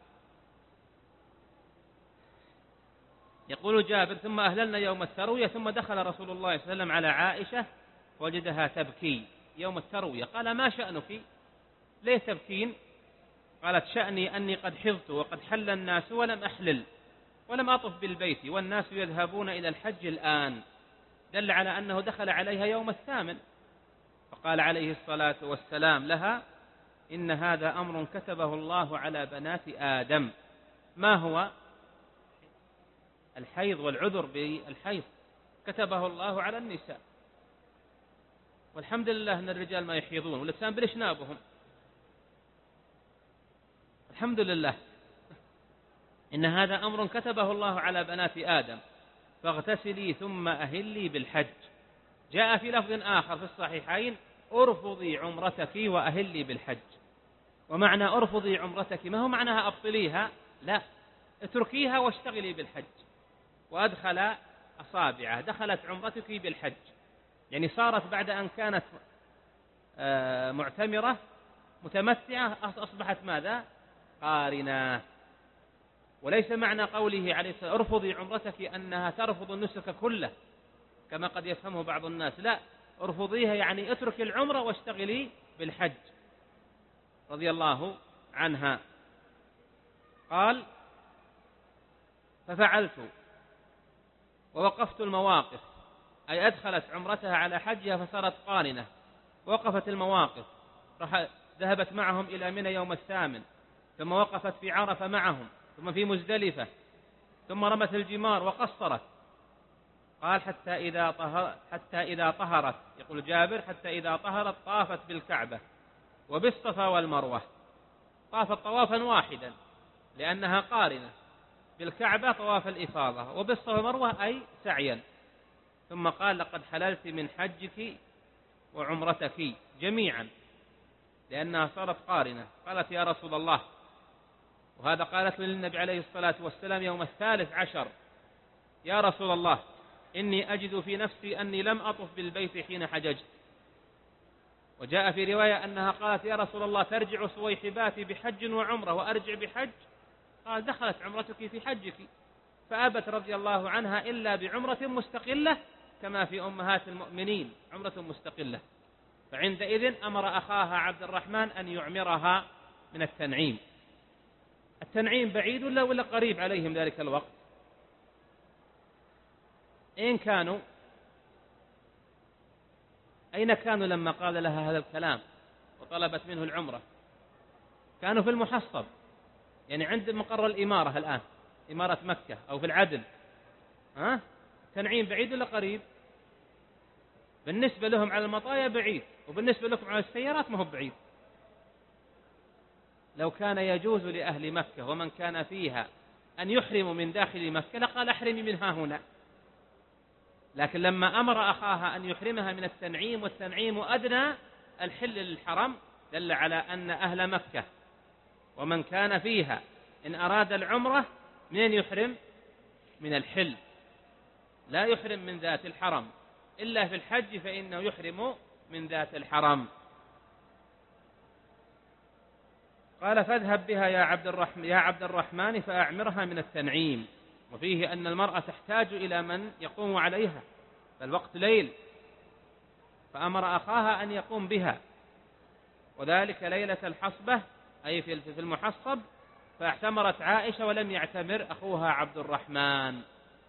يقول جابر: ثم أهللنا يوم التروية، ثم دخل رسول الله صلى الله عليه وسلم على عائشة وجدها تبكي يوم التروية. قال: ما شأنك؟ ليه تبكين؟ قالت: شأني أني قد حضت وقد حل الناس ولم أحلل ولم أطف بالبيت والناس يذهبون إلى الحج الآن. دل على أنه دخل عليها يوم الثامن. فقال عليه الصلاة والسلام لها: إن هذا أمر كتبه الله على بنات آدم. ما هو؟ الحيض والعذر بالحيض كتبه الله على النساء، والحمد لله أن الرجال ما يحيضون، واللسان بلش نابهم، الحمد لله. إن هذا أمر كتبه الله على بنات آدم، فاغتسلي ثم أهلي بالحج. جاء في لفظ آخر في الصحيحين: أرفضي عمرتك وأهلي بالحج. ومعنى أرفضي عمرتك ما هو معناها أبطليها، لا، اتركيها واشتغلي بالحج. وأدخل أصابعه، دخلت عمرتك بالحج، يعني صارت بعد أن كانت معتمرة متمتعة أصبحت ماذا؟ قارنة. وليس معنى قوله عليه الصلاة والسلام ارفضي عمرتك أنها ترفض النسك كله كما قد يفهمه بعض الناس، لا، ارفضيها يعني اترك العمرة واشتغلي بالحج رضي الله عنها. قال: ففعلت ووقفت المواقف، أي أدخلت عمرتها على حجها فصارت قارنة، وقفت المواقف، ذهبت معهم إلى منى يوم الثامن، ثم وقفت في عرفة معهم، ثم في مزدلفة، ثم رمت الجمار وقصرت. قال: حتى إذا طهر حتى إذا طهرت، يقول جابر: حتى إذا طهرت طافت بالكعبة وبالصفا والمروة. طافت طوافا واحدا لأنها قارنة، بالكعبة طواف الإفاضة، وبالصفا والمروة أي سعيا. ثم قال: لقد حللت من حجك وعمرتك جميعا، لأنها صارت قارنة. قالت: يا رسول الله، وهذا قالت للنبي عليه الصلاة والسلام يوم الثالث عشر: يا رسول الله، إني أجد في نفسي أني لم أطف بالبيت حين حججت. وجاء في رواية أنها قالت: يا رسول الله، ترجع سويحباتي بحج وعمرة وأرجع بحج؟ قال: دخلت عمرتك في حجك. فأبت رضي الله عنها إلا بعمرة مستقلة كما في أمهات المؤمنين عمرة مستقلة. فعندئذ أمر أخاها عبد الرحمن أن يعمرها من التنعيم. التنعيم بعيد ولا ولا قريب عليهم ذلك الوقت؟ أين كانوا؟ أين كانوا لما قال لها هذا الكلام وطلبت منه العمرة؟ كانوا في المحصب، يعني عند مقر الإمارة الآن، إمارة مكة، أو في العدن. ها؟ تنعيم بعيد ولا قريب؟ بالنسبة لهم على المطايا بعيد، وبالنسبة لكم على السيارات ما هو بعيد. لو كان يجوز لأهل مكة ومن كان فيها أن يحرموا من داخل مكة لقال احرمي منها هنا، لكن لما أمر أخاها أن يحرمها من التنعيم، والتنعيم أدنى الحل للحرم، دل على أن أهل مكة ومن كان فيها إن أراد العمرة من يحرم؟ من الحل، لا يحرم من ذات الحرم، إلا في الحج فإنه يحرم من ذات الحرم. قال فاذهب بها يا عبد الرحمن يا عبد الرحمن فأعمرها من التنعيم. وفيه أن المرأة تحتاج إلى من يقوم عليها، فالوقت ليل، فأمر أخاها أن يقوم بها، وذلك ليلة الحصبة أي في المحصب، فاعتمرت عائشة ولم يعتمر أخوها عبد الرحمن.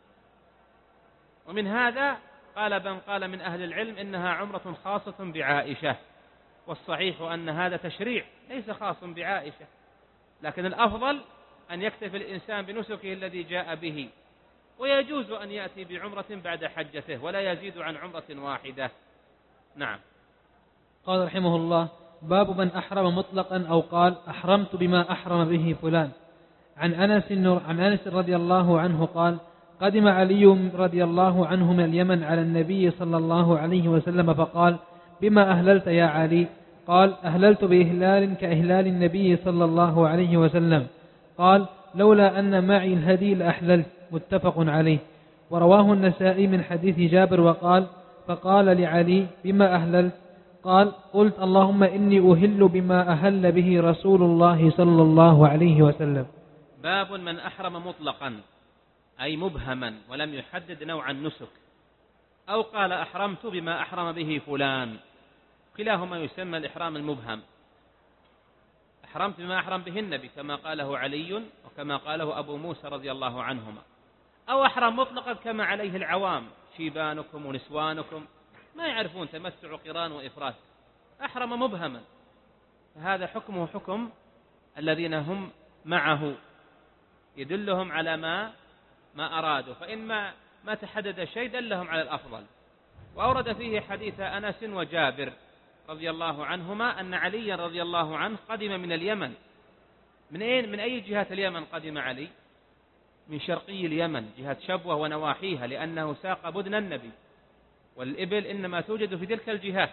ومن هذا قال من قال من أهل العلم إنها عمرة خاصة بعائشة، والصحيح أن هذا تشريع ليس خاص بعائشة، لكن الأفضل أن يكتفي الإنسان بنسكه الذي جاء به، ويجوز أن يأتي بعمرة بعد حجته ولا يزيد عن عمرة واحدة. نعم. قال رحمه الله: باب من أحرم مطلقا أو قال أحرمت بما أحرم به فلان. عن أنس عن أنس رضي الله عنه قال: قدم علي رضي الله عنه من اليمن على النبي صلى الله عليه وسلم فقال: بما أهللت يا علي؟ قال: أهللت بإهلال كإهلال النبي صلى الله عليه وسلم. قال: لولا أن معي الهدي لأحللت. متفق عليه. ورواه النسائي من حديث جابر وقال: فقال لعلي: بما أهللت؟ قال: قلت اللهم إني أهل بما أهل به رسول الله صلى الله عليه وسلم. باب من أحرم مطلقا أي مبهما ولم يحدد نوع النسك، أو قال أحرمت بما أحرم به فلان، كلاهما يسمى الإحرام المبهم. أحرمت بما أحرم به النبي كما قاله علي وكما قاله أبو موسى رضي الله عنهما، أو أحرم مطلقا كما عليه العوام شيبانكم ونسوانكم ما يعرفون تمتع قران وإفراد، أحرم مبهما، فهذا حكمه حكم الذين هم معه، يدلهم على ما ما أرادوا، فإن ما, ما تحدد شيء دلهم على الأفضل. وأورد فيه حديث أنس وجابر رضي الله عنهما أن علي رضي الله عنه قدم من اليمن. من أين من أي جهة اليمن قدم علي؟ من شرقي اليمن، جهة شبوة ونواحيها، لأنه ساق بدن النبي، والإبل إنما توجد في تلك الجهات.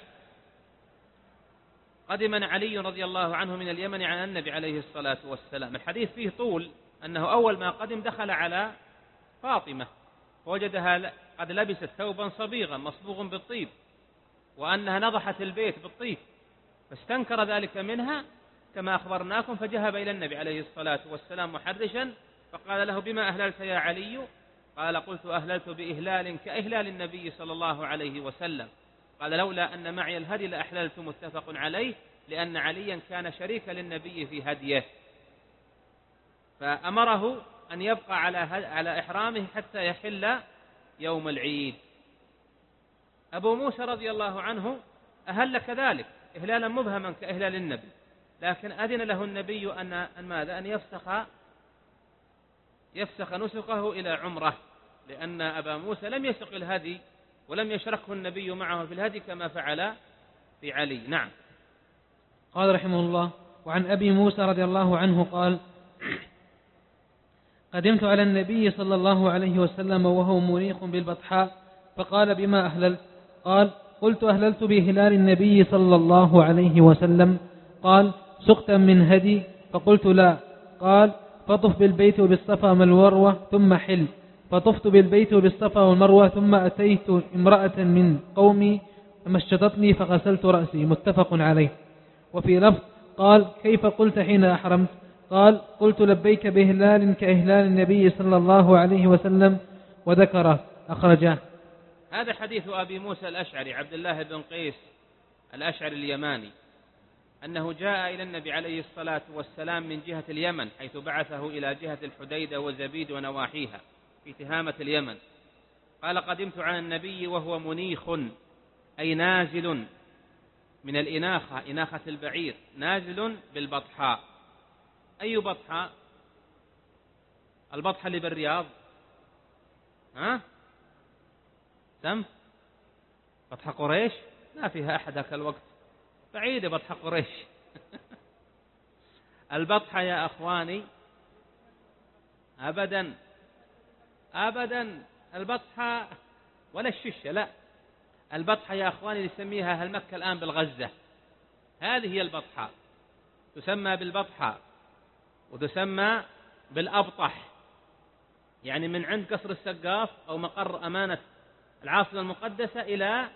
قدم علي رضي الله عنه من اليمن عن النبي عليه الصلاة والسلام. الحديث فيه طول، أنه أول ما قدم دخل على فاطمة فوجدها قد لبست ثوبا صبيغا مصبوغ بالطيب، وأنها نضحت البيت بالطيب، فاستنكر ذلك منها كما أخبرناكم، فجهب إلى النبي عليه الصلاة والسلام محرشا فقال له: بما أهللت يا علي؟ قال: قلت أهللت بإهلال كإهلال النبي صلى الله عليه وسلم. قال: لولا أن معي الهدي لأحللت. متفق عليه، لأن عليا كان شريكا للنبي في هديه، فأمره أن يبقى على على إحرامه حتى يحل يوم العيد. أبو موسى رضي الله عنه أهل كذلك إهلالا مبهما كإهلال النبي، لكن أذن له النبي أن أن ماذا أن يفسخ يفسخ نسكه إلى عمره، لأن أبا موسى لم يسق الهدي ولم يشركه النبي معه في الهدي كما فعل في علي. نعم. قال رحمه الله: وعن أبي موسى رضي الله عنه قال: قدمت على النبي صلى الله عليه وسلم وهو مريخ بالبطحاء، فقال: بما أهللت؟ قال: قلت أهللت بهلال النبي صلى الله عليه وسلم. قال: سقتا من هدي؟ فقلت: لا. قال: فطف بالبيت وبالصفا والمروة ثم حل. فطفت بالبيت وبالصفا والمروة ثم أتيت امرأة من قومي فمشطتني فغسلت رأسي. متفق عليه. وفي لفظ قال: كيف قلت حين أحرمت؟ قال: قلت لبيك بإهلال كإهلال النبي صلى الله عليه وسلم، وذكره. أخرجاه. هذا حديث أبي موسى الأشعري عبد الله بن قيس الأشعري اليماني، أنه جاء إلى النبي عليه الصلاة والسلام من جهة اليمن، حيث بعثه إلى جهة الحديدة وزبيد ونواحيها في تهامة اليمن. قال: قدمت على النبي وهو منيخ أي نازل من الإناخة، إناخة البعير، نازل بالبطحاء. أي بطحاء؟ البطحة اللي بالرياض، ها؟ سم بطحة قريش؟ ما فيها أحد ذاك الوقت، بعيدة بطحة قريش. البطحة يا أخواني أبدا أبدا، البطحة ولا الششة، لا، البطحة يا أخواني نسميها أهل مكة الآن بالغزة، هذه هي البطحة، تسمى بالبطحة وتسمى بالأبطح، يعني من عند قصر السقاف أو مقر أمانة العاصمة المقدسة إلى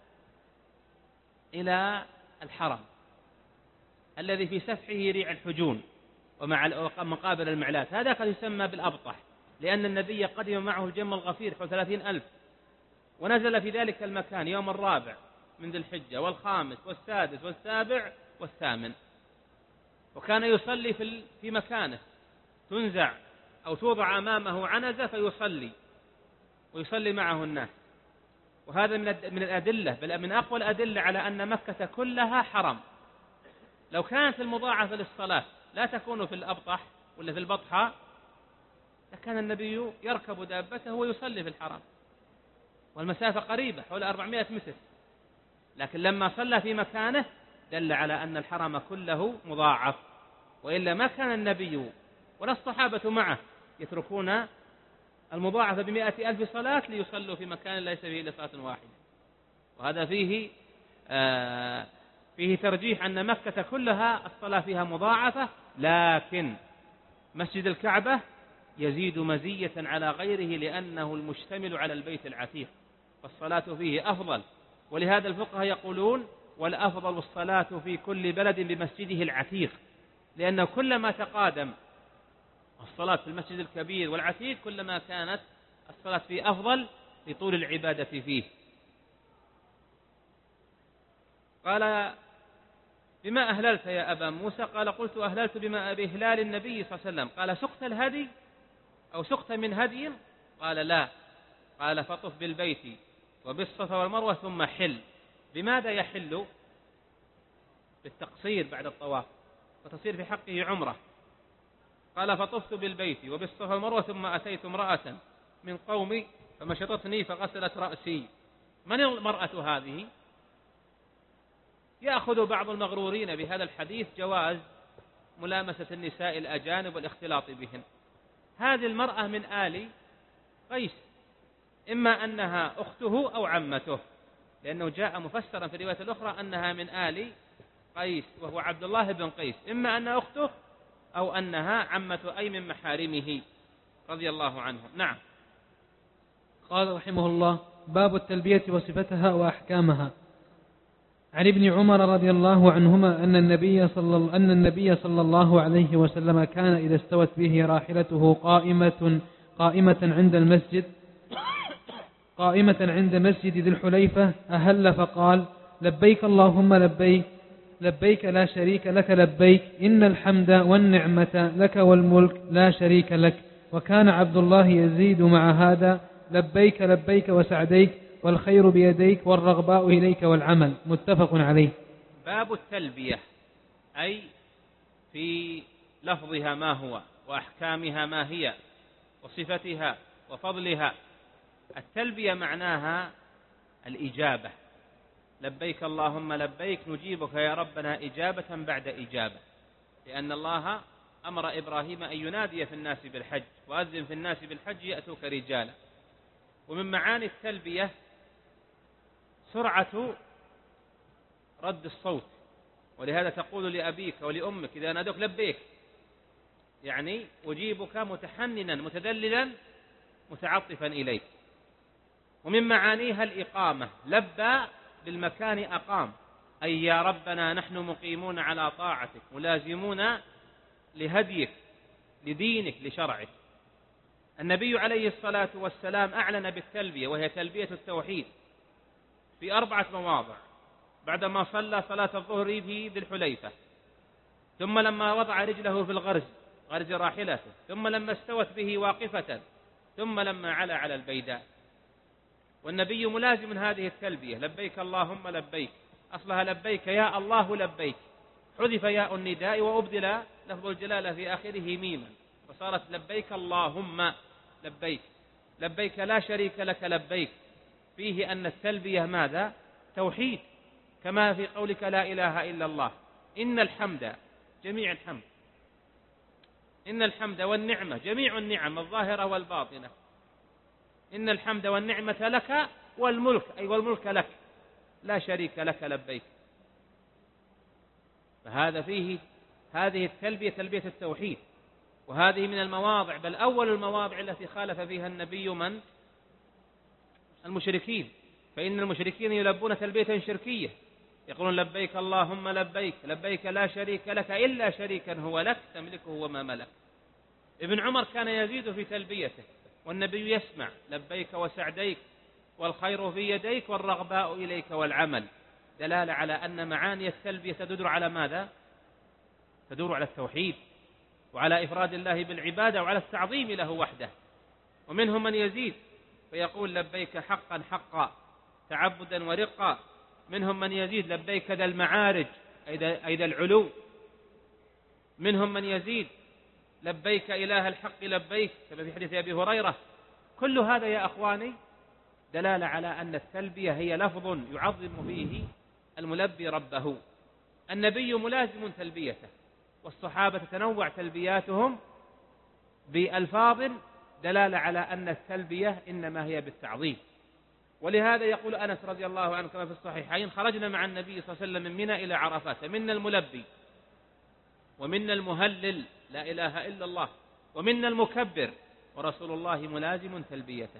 إلى الحرم الذي في سفحه ريع الحجون ومع مقابل المعلات، هذا قد يسمى بالأبطح، لأن النبي قدم معه الجم الغفير حول ثلاثين ألف، ونزل في ذلك المكان يوم الرابع من ذي الحجة والخامس والسادس والسابع والثامن، وكان يصلي في في مكانه، تنزع أو توضع أمامه عنزة فيصلي ويصلي معه الناس. وهذا من من الأدلة، بل من أقوى الأدلة على أن مكة كلها حرم. لو كانت المضاعفة للصلاة لا تكون في الأبطح ولا في البطحة لكان النبي يركب دابته ويصلي في الحرم، والمسافة قريبة حول أربعمائة متر، لكن لما صلى في مكانه دل على أن الحرم كله مضاعف، وإلا ما كان النبي ولا الصحابة معه يتركون المضاعفة بمائة ألف صلاة ليصلوا في مكان ليس فيه إلا صلاة واحدة. وهذا فيه آه فيه ترجيح أن مكة كلها الصلاة فيها مضاعفة، لكن مسجد الكعبة يزيد مزية على غيره لأنه المشتمل على البيت العتيق، فالصلاة فيه أفضل. ولهذا الفقهاء يقولون والأفضل الصلاة في كل بلد بمسجده العتيق، لأنه كلما تقادم الصلاة في المسجد الكبير والعتيق كلما كانت الصلاة فيه أفضل لطول العبادة فيه. قال بما أهللت يا أبا موسى؟ قال قلت أهللت بما بإهلال النبي صلى الله عليه وسلم. قال سقت الهدي أو سقت من هدي؟ قال لا. قال فطف بالبيت وبالصفا والمروة ثم حل. بماذا يحل؟ بالتقصير بعد الطواف، وتصير في حقه عمره. قال فطفت بالبيت وبالصفا والمروة ثم أتيت امرأة من قومي فمشطتني فغسلت رأسي. من المرأة هذه؟ يأخذ بعض المغرورين بهذا الحديث جواز ملامسة النساء الأجانب والاختلاط بهن. هذه المرأة من آل قيس، إما أنها أخته أو عمته، لأنه جاء مفسرا في الرواية الأخرى أنها من آل قيس وهو عبد الله بن قيس، إما أنها أخته أو أنها عمة أي من محارمه رضي الله عنهم. نعم. قال رحمه الله: باب التلبية وصفتها وأحكامها. عن ابن عمر رضي الله عنهما أن النبي صلى أن النبي صلى الله عليه وسلم كان إذا استوت به راحلته قائمة قائمة عند المسجد قائمة عند مسجد ذي الحليفة أهل فقال: لبيك اللهم لبيك لبيك لا شريك لك لبيك إن الحمد والنعمة لك والملك لا شريك لك. وكان عبد الله يزيد مع هذا: لبيك لبيك وسعديك والخير بيديك والرغباء إليك والعمل. متفق عليه. باب التلبية، أي في لفظها ما هو، وأحكامها ما هي، وصفتها وفضلها. التلبية معناها الإجابة، لبيك اللهم لبيك، نجيبك يا ربنا إجابة بعد إجابة، لأن الله أمر إبراهيم أن ينادي في الناس بالحج، وأذن في الناس بالحج يأتوك رجالا. ومن معاني التلبية سرعة رد الصوت، ولهذا تقول لأبيك ولأمك إذا نادوك لبيك، يعني أجيبك متحننا متذللا متعطفا إليك. ومن معانيها الإقامة، لبى بالمكان أقام، أي يا ربنا نحن مقيمون على طاعتك ملازمون لهديك لدينك لشرعك. النبي عليه الصلاة والسلام أعلن بالتلبية، وهي تلبية التوحيد، في أربعة مواضع: بعدما صلى صلاة الظهر في ذي الحليفة، ثم لما وضع رجله في الغرز غرز راحلته، ثم لما استوت به واقفة، ثم لما علا على البيداء. والنبي ملازم هذه التلبية: لبيك اللهم لبيك، أصلها لبيك يا الله لبيك، حذف ياء النداء وأبدل لفظ الجلالة في آخره ميما، فصارت لبيك اللهم لبيك. لبيك لا شريك لك لبيك، فيه أن التلبية ماذا؟ توحيد، كما في قولك لا إله إلا الله. إن الحمد، جميع الحمد، إن الحمد والنعمة، جميع النعم الظاهرة والباطنة، إن الحمد والنعمة لك والملك، أي والملك لك لا شريك لك لبيك. فهذا فيه هذه التلبية تلبية التوحيد، وهذه من المواضع، بل أول المواضع التي خالف فيها النبي من؟ المشركين. فإن المشركين يلبون تلبية شركية، يقولون لبيك اللهم لبيك، لبيك لا شريك لك إلا شريكا هو لك تملكه وما ملك. ابن عمر كان يزيد في تلبيته والنبي يسمع: لبيك وسعديك والخير في يديك والرغباء إليك والعمل، دلالة على أن معاني التلبية تدور على ماذا؟ تدور على التوحيد وعلى إفراد الله بالعبادة وعلى التعظيم له وحده. ومنهم من يزيد فيقول لبيك حقا حقا تعبدا ورقا، منهم من يزيد لبيك ذا المعارج أي ذا العلو، منهم من يزيد لبيك إله الحق لبيك كما في حديث أبي هريرة. كل هذا يا أخواني دلالة على أن التلبية هي لفظ يعظم فيه الملبي ربه. النبي ملازم تلبيته، والصحابة تتنوع تلبياتهم بألفاظ دلالة على أن التلبية إنما هي بالتعظيم. ولهذا يقول أنس رضي الله عنه كما في الصحيحين: خرجنا مع النبي صلى الله عليه وسلم من منى إلى عرفات، منا الملبي ومنا المهلل لا إله إلا الله ومنا المكبر، ورسول الله ملازم تلبيته.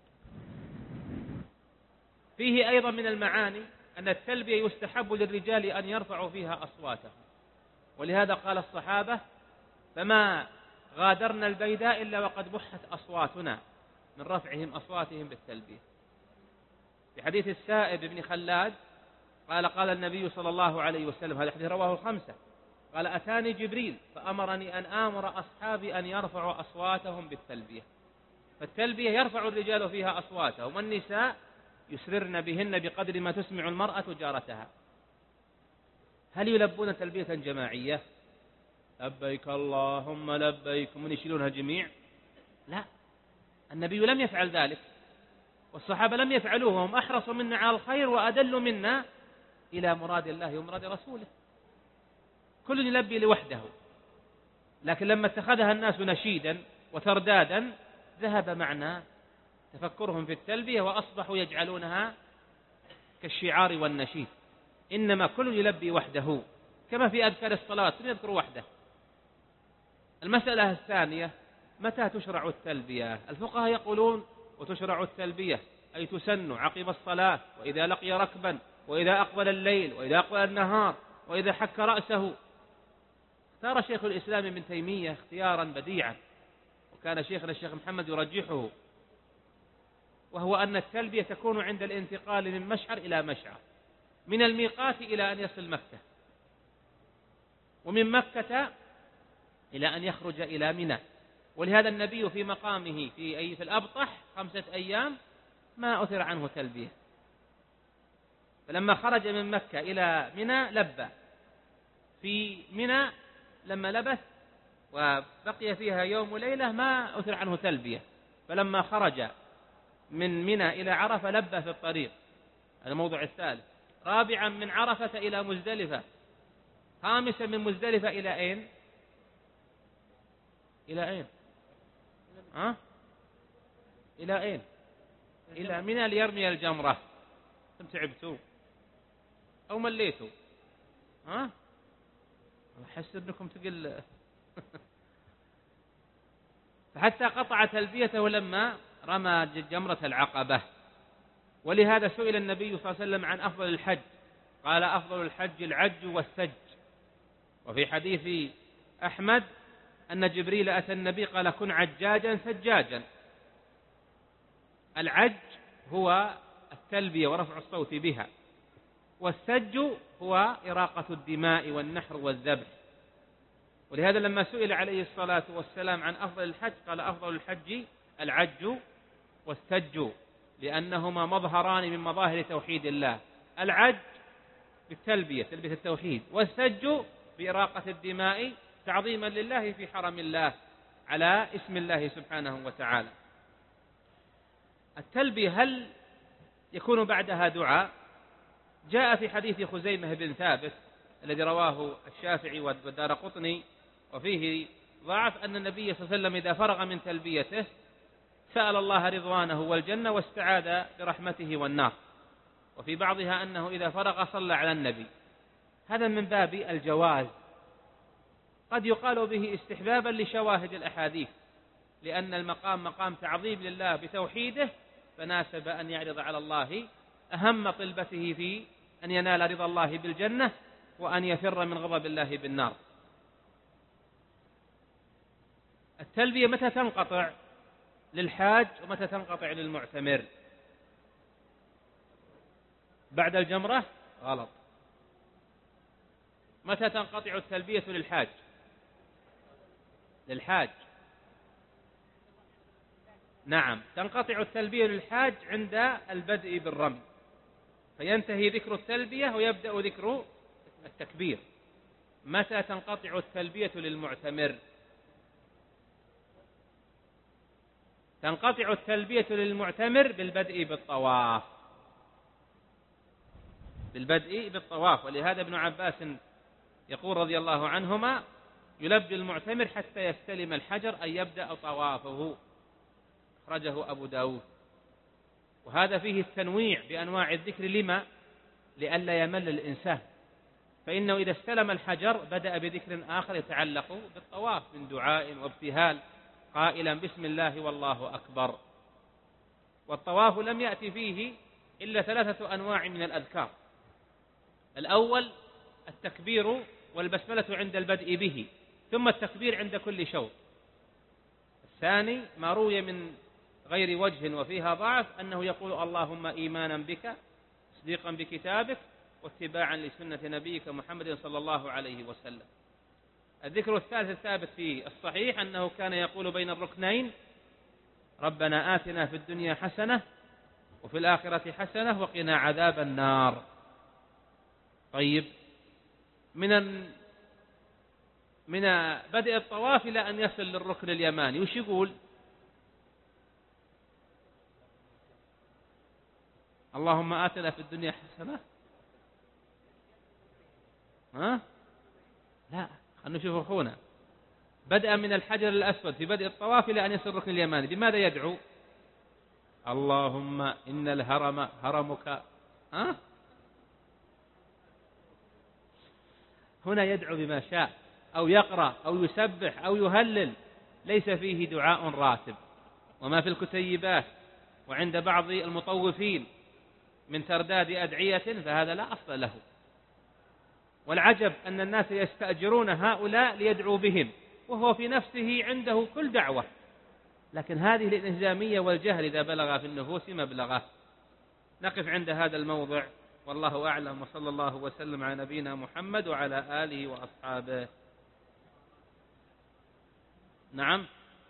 فيه أيضا من المعاني أن التلبية يستحب للرجال أن يرفعوا فيها أصواتهم، ولهذا قال الصحابة: فما غادرنا البيداء إلا وقد بحت أصواتنا، من رفعهم أصواتهم بالتلبية. في حديث السائب بن خلاد قال: قال النبي صلى الله عليه وسلم، هذا حديث رواه الخمسة، قال: أتاني جبريل فأمرني أن آمر أصحابي أن يرفعوا أصواتهم بالتلبية. فالتلبية يرفع الرجال فيها أصواتهم، والنساء يسررن بهن بقدر ما تسمع المرأة جارتها. هل يلبون تلبية جماعية؟ لبيك اللهم لبيك، من يشيلونها جميع؟ لا، النبي لم يفعل ذلك، والصحابة لم يفعلوه، وهم أحرصوا منا على الخير وأدلوا منا إلى مراد الله ومراد رسوله. كل يلبي لوحده، لكن لما اتخذها الناس نشيدا وتردادا ذهب معنى تفكرهم في التلبية وأصبحوا يجعلونها كالشعار والنشيد. إنما كل يلبي وحده كما في أذكار الصلاة يذكر وحده. المسألة الثانية: متى تشرع التلبية؟ الفقهاء يقولون: وتشرع التلبية أي تسن عقب الصلاة، وإذا لقي ركبا، وإذا أقبل الليل، وإذا أقبل النهار، وإذا حك رأسه. اختار شيخ الإسلام ابن تيمية اختيارا بديعا، وكان شيخنا الشيخ محمد يرجحه، وهو أن التلبية تكون عند الانتقال من مشعر إلى مشعر، من الميقات إلى أن يصل مكة، ومن مكة إلى أن يخرج إلى منى. ولهذا النبي في مقامه في أي في الأبطح خمسة أيام ما أثر عنه تلبية، فلما خرج من مكة إلى منى لبى. في منى لما لبث وبقي فيها يوم وليلة ما أثر عنه تلبية، فلما خرج من منى إلى عرفة لبى في الطريق. هذا الموضوع الثالث. رابعا من عرفة إلى مزدلفة. خامسا من مزدلفة إلى أين؟ إلى أين؟ ها؟ إلى أين؟ إلى منى ليرمي الجمرة. أنتم تعبتوا أو مليتوا؟ ها؟ أحس أنكم تقل. فحتى قطع تلبيته لما رمى جمرة العقبة. ولهذا سئل النبي صلى الله عليه وسلم عن أفضل الحج، قال: أفضل الحج العج والسج. وفي حديث أحمد أن جبريل أتى النبي قال: كن عجاجا سجاجا. العج هو التلبية ورفع الصوت بها، والسج هو إراقة الدماء والنحر والذبح. ولهذا لما سئل عليه الصلاة والسلام عن أفضل الحج قال: أفضل الحج العج والسج، لأنهما مظهران من مظاهر توحيد الله. العج بالتلبية تلبية التوحيد، والسج بإراقة الدماء تعظيما لله في حرم الله على اسم الله سبحانه وتعالى. التلبية هل يكون بعدها دعاء؟ جاء في حديث خزيمة بن ثابت الذي رواه الشافعي والدارقطني وفيه ضعف أن النبي صلى الله عليه وسلم إذا فرغ من تلبيته سأل الله رضوانه والجنة واستعاذ برحمته والنار، وفي بعضها أنه إذا فرغ صلى على النبي. هذا من باب الجواز، قد يقال به استحبابا لشواهد الأحاديث، لأن المقام مقام تعظيم لله بتوحيده، فناسب أن يعرض على الله أهم طلبته في أن ينال رضا الله بالجنة وأن يفر من غضب الله بالنار. التلبية متى تنقطع للحاج ومتى تنقطع للمعتمر؟ بعد الجمرة؟ غلط. متى تنقطع التلبية للحاج؟ للحاج نعم، تنقطع التلبية للحاج عند البدء بالرمي، فينتهي ذكر التلبية ويبدأ ذكر التكبير. متى تنقطع التلبية للمعتمر؟ تنقطع التلبية للمعتمر بالبدء بالطواف، بالبدء بالطواف. ولهذا ابن عباس يقول رضي الله عنهما: يلبي المعتمر حتى يستلم الحجر أن يبدأ طوافه، أخرجه أبو داود. وهذا فيه التنويع بأنواع الذكر، لما؟ لئلا يمل الإنسان، فإنه إذا استلم الحجر بدأ بذكر آخر يتعلق بالطواف من دعاء وابتهال قائلا بسم الله والله أكبر. والطواف لم يأتي فيه إلا ثلاثة أنواع من الأذكار: الأول التكبير والبسملة عند البدء به، ثم التكبير عند كل شوط. الثاني ما روي من غير وجه وفيها ضعف أنه يقول اللهم إيمانا بك تصديقا بكتابك واتباعا لسنة نبيك محمد صلى الله عليه وسلم. الذكر الثالث الثابت في الصحيح أنه كان يقول بين الركنين: ربنا آتنا في الدنيا حسنة وفي الآخرة حسنة وقنا عذاب النار. طيب، من من بدء الطواف إلى أن يصل للركن اليماني وش يقول؟ اللهم آتنا في الدنيا حسنة. ها؟ لا، خلنا نشوف أخونا. بدأ من الحجر الأسود في بدء الطواف إلى أن يصل الركن اليماني، بماذا يدعو؟ اللهم إن الهرم هرمك. ها؟ هنا يدعو بما شاء، أو يقرأ أو يسبح أو يهلل، ليس فيه دعاء راتب. وما في الكتيبات وعند بعض المطوفين من ترداد أدعية فهذا لا أصل له. والعجب أن الناس يستأجرون هؤلاء ليدعوا بهم، وهو في نفسه عنده كل دعوة، لكن هذه الانهزامية والجهل إذا بلغ في النفوس مبلغه. نقف عند هذا الموضع، والله أعلم، وصلى الله وسلم على نبينا محمد وعلى آله وأصحابه. نعم،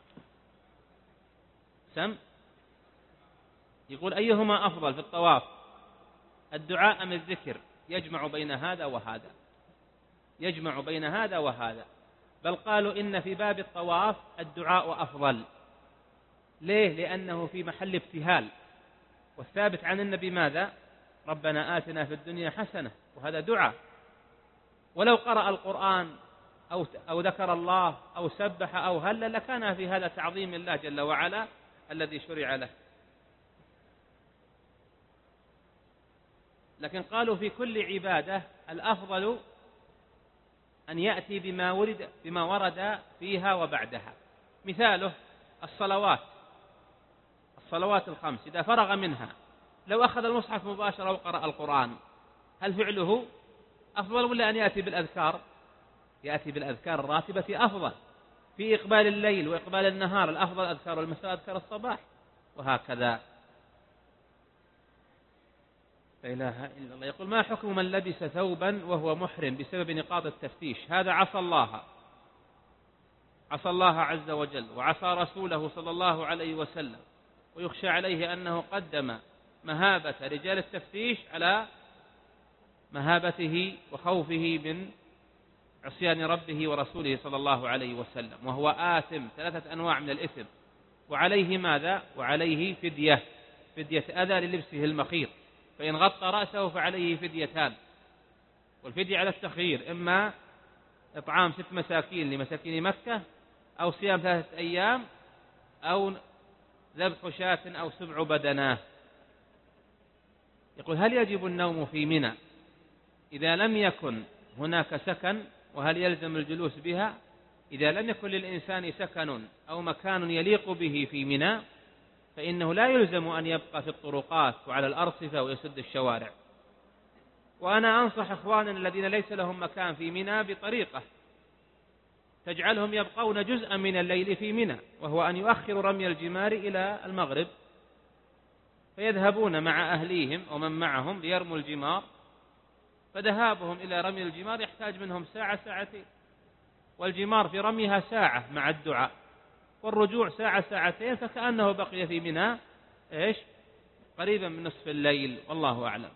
سم يقول: أيهما أفضل في الطواف، الدعاء أم الذكر؟ يجمع بين هذا وهذا، يجمع بين هذا وهذا، بل قالوا إن في باب الطواف الدعاء أفضل. ليه؟ لأنه في محل ابتهال، والثابت عن النبي ماذا؟ ربنا آتنا في الدنيا حسنة، وهذا دعاء. ولو قرأ القرآن أو أو ذكر الله أو سبح أو هلل لكان في هذا تعظيم الله جل وعلا الذي شرع له. لكن قالوا في كل عبادة الأفضل أن يأتي بما ورد بما ورد فيها وبعدها. مثاله الصلوات، الصلوات الخمس إذا فرغ منها لو أخذ المصحف مباشرة وقرأ القرآن، هل فعله أفضل ولا أن يأتي بالأذكار؟ يأتي بالأذكار الراتبة أفضل. في إقبال الليل وإقبال النهار الأفضل أذكار المساء أذكار الصباح، وهكذا. لا إله إلا الله. يقول: ما حكم من لبس ثوبا وهو محرم بسبب نقاط التفتيش؟ هذا عصى الله، عصى الله عز وجل وعصى رسوله صلى الله عليه وسلم، ويخشى عليه أنه قدم مهابة رجال التفتيش على مهابته وخوفه من عصيان ربه ورسوله صلى الله عليه وسلم، وهو آثم ثلاثة أنواع من الإثم. وعليه ماذا؟ وعليه فدية، فدية أذى للبسه المخيط، فإن غطى رأسه فعليه فديتان، والفدية على التخيير، إما إطعام ست مساكين لمساكين مكة، أو صيام ثلاثة أيام، أو ذبح شاة، أو سبع بدناه. يقول: هل يجب النوم في منى إذا لم يكن هناك سكن؟ وهل يلزم الجلوس بها؟ إذا لم يكن للإنسان سكن أو مكان يليق به في منى فإنه لا يلزم أن يبقى في الطرقات وعلى الأرصفة ويسد الشوارع. وأنا أنصح إخواننا الذين ليس لهم مكان في منى بطريقة تجعلهم يبقون جزءا من الليل في منى، وهو أن يؤخروا رمي الجمار إلى المغرب، فيذهبون مع أهليهم ومن معهم ليرموا الجمار، فذهابهم إلى رمي الجمار يحتاج منهم ساعة ساعتين، والجمار في رميها ساعة مع الدعاء، والرجوع ساعة ساعتين، فكأنه بقي في منى إيش قريبا من نصف الليل، والله أعلم.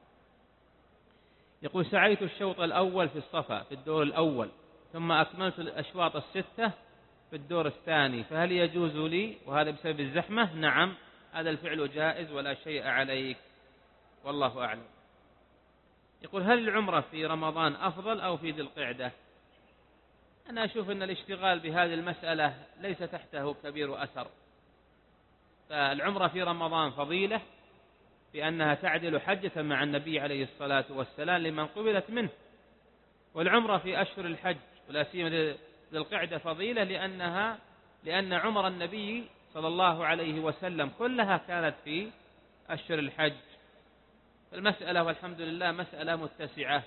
يقول: سعيت الشوط الأول في الصفا في الدور الأول، ثم أكملت الأشواط الستة في الدور الثاني، فهل يجوز لي وهذا بسبب الزحمة؟ نعم، هذا الفعل جائز ولا شيء عليك، والله أعلم. يقول: هل العمرة في رمضان أفضل أو في ذي القعدة؟ أنا أشوف أن الاشتغال بهذه المسألة ليس تحته كبير أثر، فالعمرة في رمضان فضيلة بأنها تعدل حجة مع النبي عليه الصلاة والسلام لمن قبلت منه، والعمرة في أشهر الحج ولا سيما ذي القعدة فضيلة لأنها لأن عمر النبي صلى الله عليه وسلم كلها كانت في أشهر الحج. المسألة والحمد لله مسألة متسعة،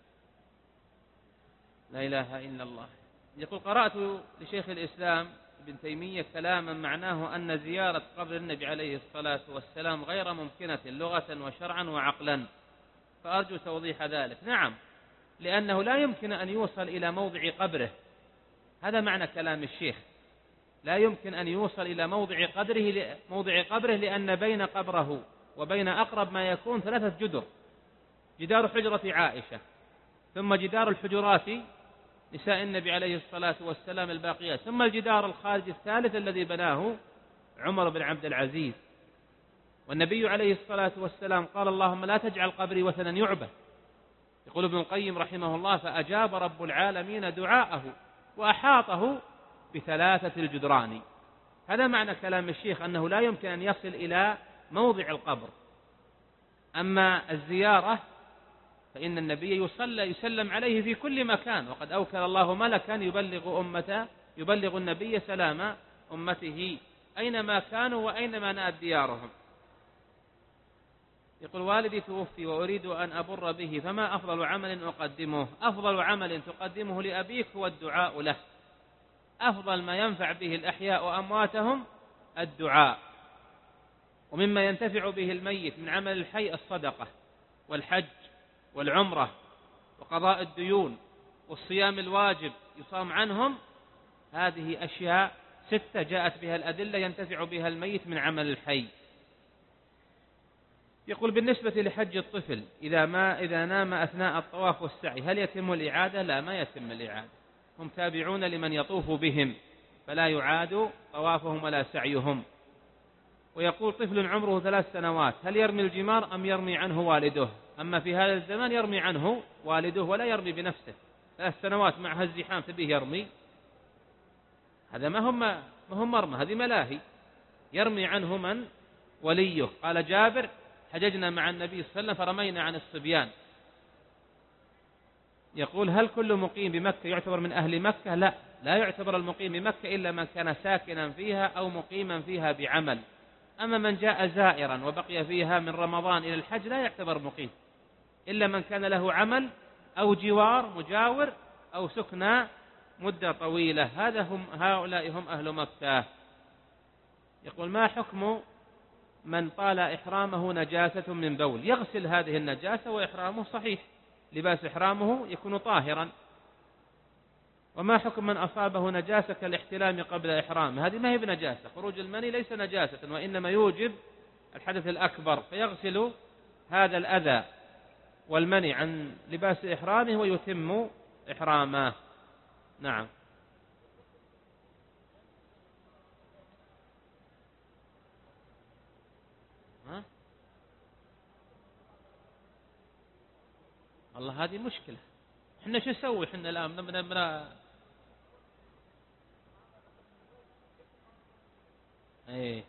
لا إله إلا الله. يقول: قرأت لشيخ الإسلام ابن تيمية كلاما معناه أن زيارة قبر النبي عليه الصلاة والسلام غير ممكنة لغة وشرعا وعقلا، فأرجو توضيح ذلك. نعم، لأنه لا يمكن أن يوصل إلى موضع قبره، هذا معنى كلام الشيخ، لا يمكن أن يوصل إلى موضع قبره موضع قبره لأن بين قبره وبين أقرب ما يكون ثلاثة جدر: جدار حجرة عائشة، ثم جدار الحجرات نساء النبي عليه الصلاة والسلام الباقيات، ثم الجدار الخارجي الثالث الذي بناه عمر بن عبد العزيز. والنبي عليه الصلاة والسلام قال: اللهم لا تجعل قبري وثنا يعبد. يقول ابن القيم رحمه الله: فأجاب رب العالمين دعاءه وأحاطه بثلاثة الجدران. هذا معنى كلام الشيخ، أنه لا يمكن أن يصل إلى موضع القبر. أما الزيارة فإن النبي يصلى يسلم عليه في كل مكان، وقد أوكل الله ملكا يبلغ أمته يبلغ النبي سلام أمته أينما كانوا وأينما نأت ديارهم. يقول: والدي توفي وأريد أن أبر به، فما أفضل عمل أقدمه؟ أفضل عمل تقدمه لأبيك هو الدعاء له، أفضل ما ينفع به الأحياء وأمواتهم الدعاء، ومما ينتفع به الميت من عمل الحي الصدقة والحج والعمرة وقضاء الديون والصيام الواجب يصام عنهم. هذه أشياء ستة جاءت بها الأدلة ينتفع بها الميت من عمل الحي. يقول: بالنسبة لحج الطفل إذا ما إذا نام أثناء الطواف والسعي هل يتم الإعادة؟ لا، ما يتم الإعادة، هم تابعون لمن يطوف بهم فلا يعاد طوافهم ولا سعيهم. ويقول: طفل عمره ثلاث سنوات هل يرمي الجمار أم يرمي عنه والده؟ أما في هذا الزمان يرمي عنه والده ولا يرمي بنفسه، ثلاث سنوات مع هالزحام تبيه يرمي؟ هذا ما هم ما هم مرمى، هذه ملاهي، يرمي عنه من وليه. قال جابر: حججنا مع النبي صلى الله عليه وسلم فرمينا عن الصبيان. يقول: هل كل مقيم بمكة يعتبر من أهل مكة؟ لا، لا يعتبر المقيم بمكة إلا من كان ساكنا فيها أو مقيما فيها بعمل. أما من جاء زائرا وبقي فيها من رمضان إلى الحج لا يعتبر مقيم إلا من كان له عمل أو جوار مجاور أو سكنى مدة طويلة، هذا هم هؤلاء هم أهل مكة. يقول: ما حكم من طال إحرامه نجاسة من بول؟ يغسل هذه النجاسة وإحرامه صحيح، لباس إحرامه يكون طاهرا. وما حكم من أصابه نجاسة كالاحتلام قبل إحرامه؟ هذه ما هي بنجاسة، خروج المني ليس نجاسة وإنما يوجب الحدث الأكبر، فيغسل هذا الأذى والمني عن لباس إحرامه ويتم إحرامه. نعم. ها؟ الله هذه مشكلة. احنا شو نسوي احنا الآن من من من ايه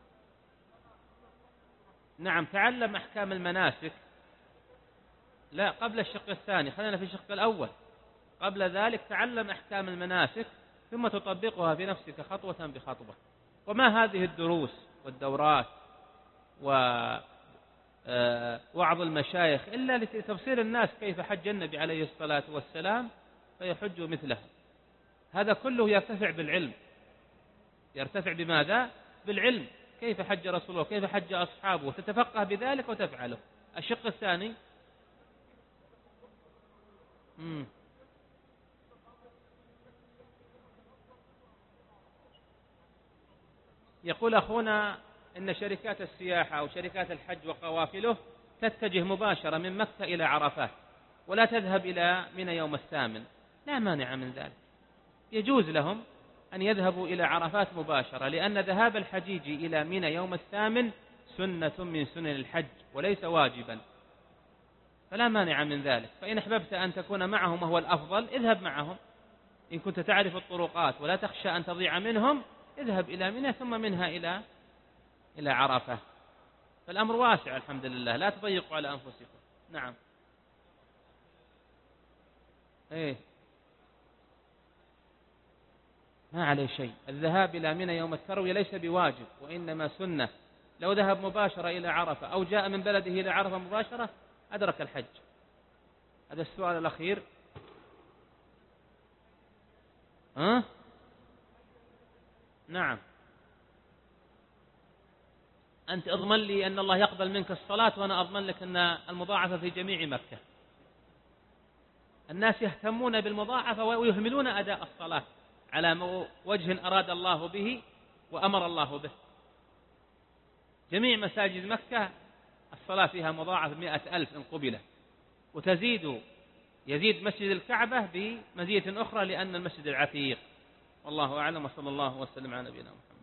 نعم تعلم أحكام المناسك. لا قبل الشق الثاني، خلينا في الشق الأول. قبل ذلك تعلم أحكام المناسك ثم تطبقها في نفسك خطوة بخطوة. وما هذه الدروس والدورات ووعظ المشايخ إلا لتبصير الناس كيف حج النبي عليه الصلاة والسلام فيحجوا مثله. هذا كله يرتفع بالعلم. يرتفع بماذا؟ بالعلم. كيف حج رسول الله وكيف حج أصحابه، وتتفقه بذلك وتفعله. الشق الثاني مم. يقول أخونا إن شركات السياحة أو شركات الحج وقوافله تتجه مباشرة من مكة إلى عرفات ولا تذهب إلى منى يوم الثامن. لا مانع من ذلك، يجوز لهم أن يذهبوا إلى عرفات مباشرة، لأن ذهاب الحجيج إلى منى يوم الثامن سنة من سنن الحج وليس واجبا، فلا مانع من ذلك. فإن أحببت أن تكون معهم وهو الأفضل اذهب معهم. إن كنت تعرف الطرقات ولا تخشى أن تضيع منهم اذهب إلى منى ثم منها إلى إلى عرفة. فالأمر واسع الحمد لله، لا تضيقوا على أنفسكم. نعم. إيه ما عليه شيء. الذهاب إلى منى يوم التروية ليس بواجب وإنما سنة. لو ذهب مباشرة إلى عرفة أو جاء من بلده إلى عرفة مباشرة أدرك الحج. هذا السؤال الأخير. ها؟ نعم. أنت أضمن لي أن الله يقبل منك الصلاة وأنا أضمن لك أن المضاعفة في جميع مكة. الناس يهتمون بالمضاعفة ويهملون أداء الصلاة على وجه أراد الله به وأمر الله به. جميع مساجد مكة الصلاة فيها مضاعفة مئة ألف إن قبلت، وتزيد يزيد مسجد الكعبة بمزية أخرى لأن المسجد العتيق. والله أعلم، وصلى الله وسلم على نبينا محمد.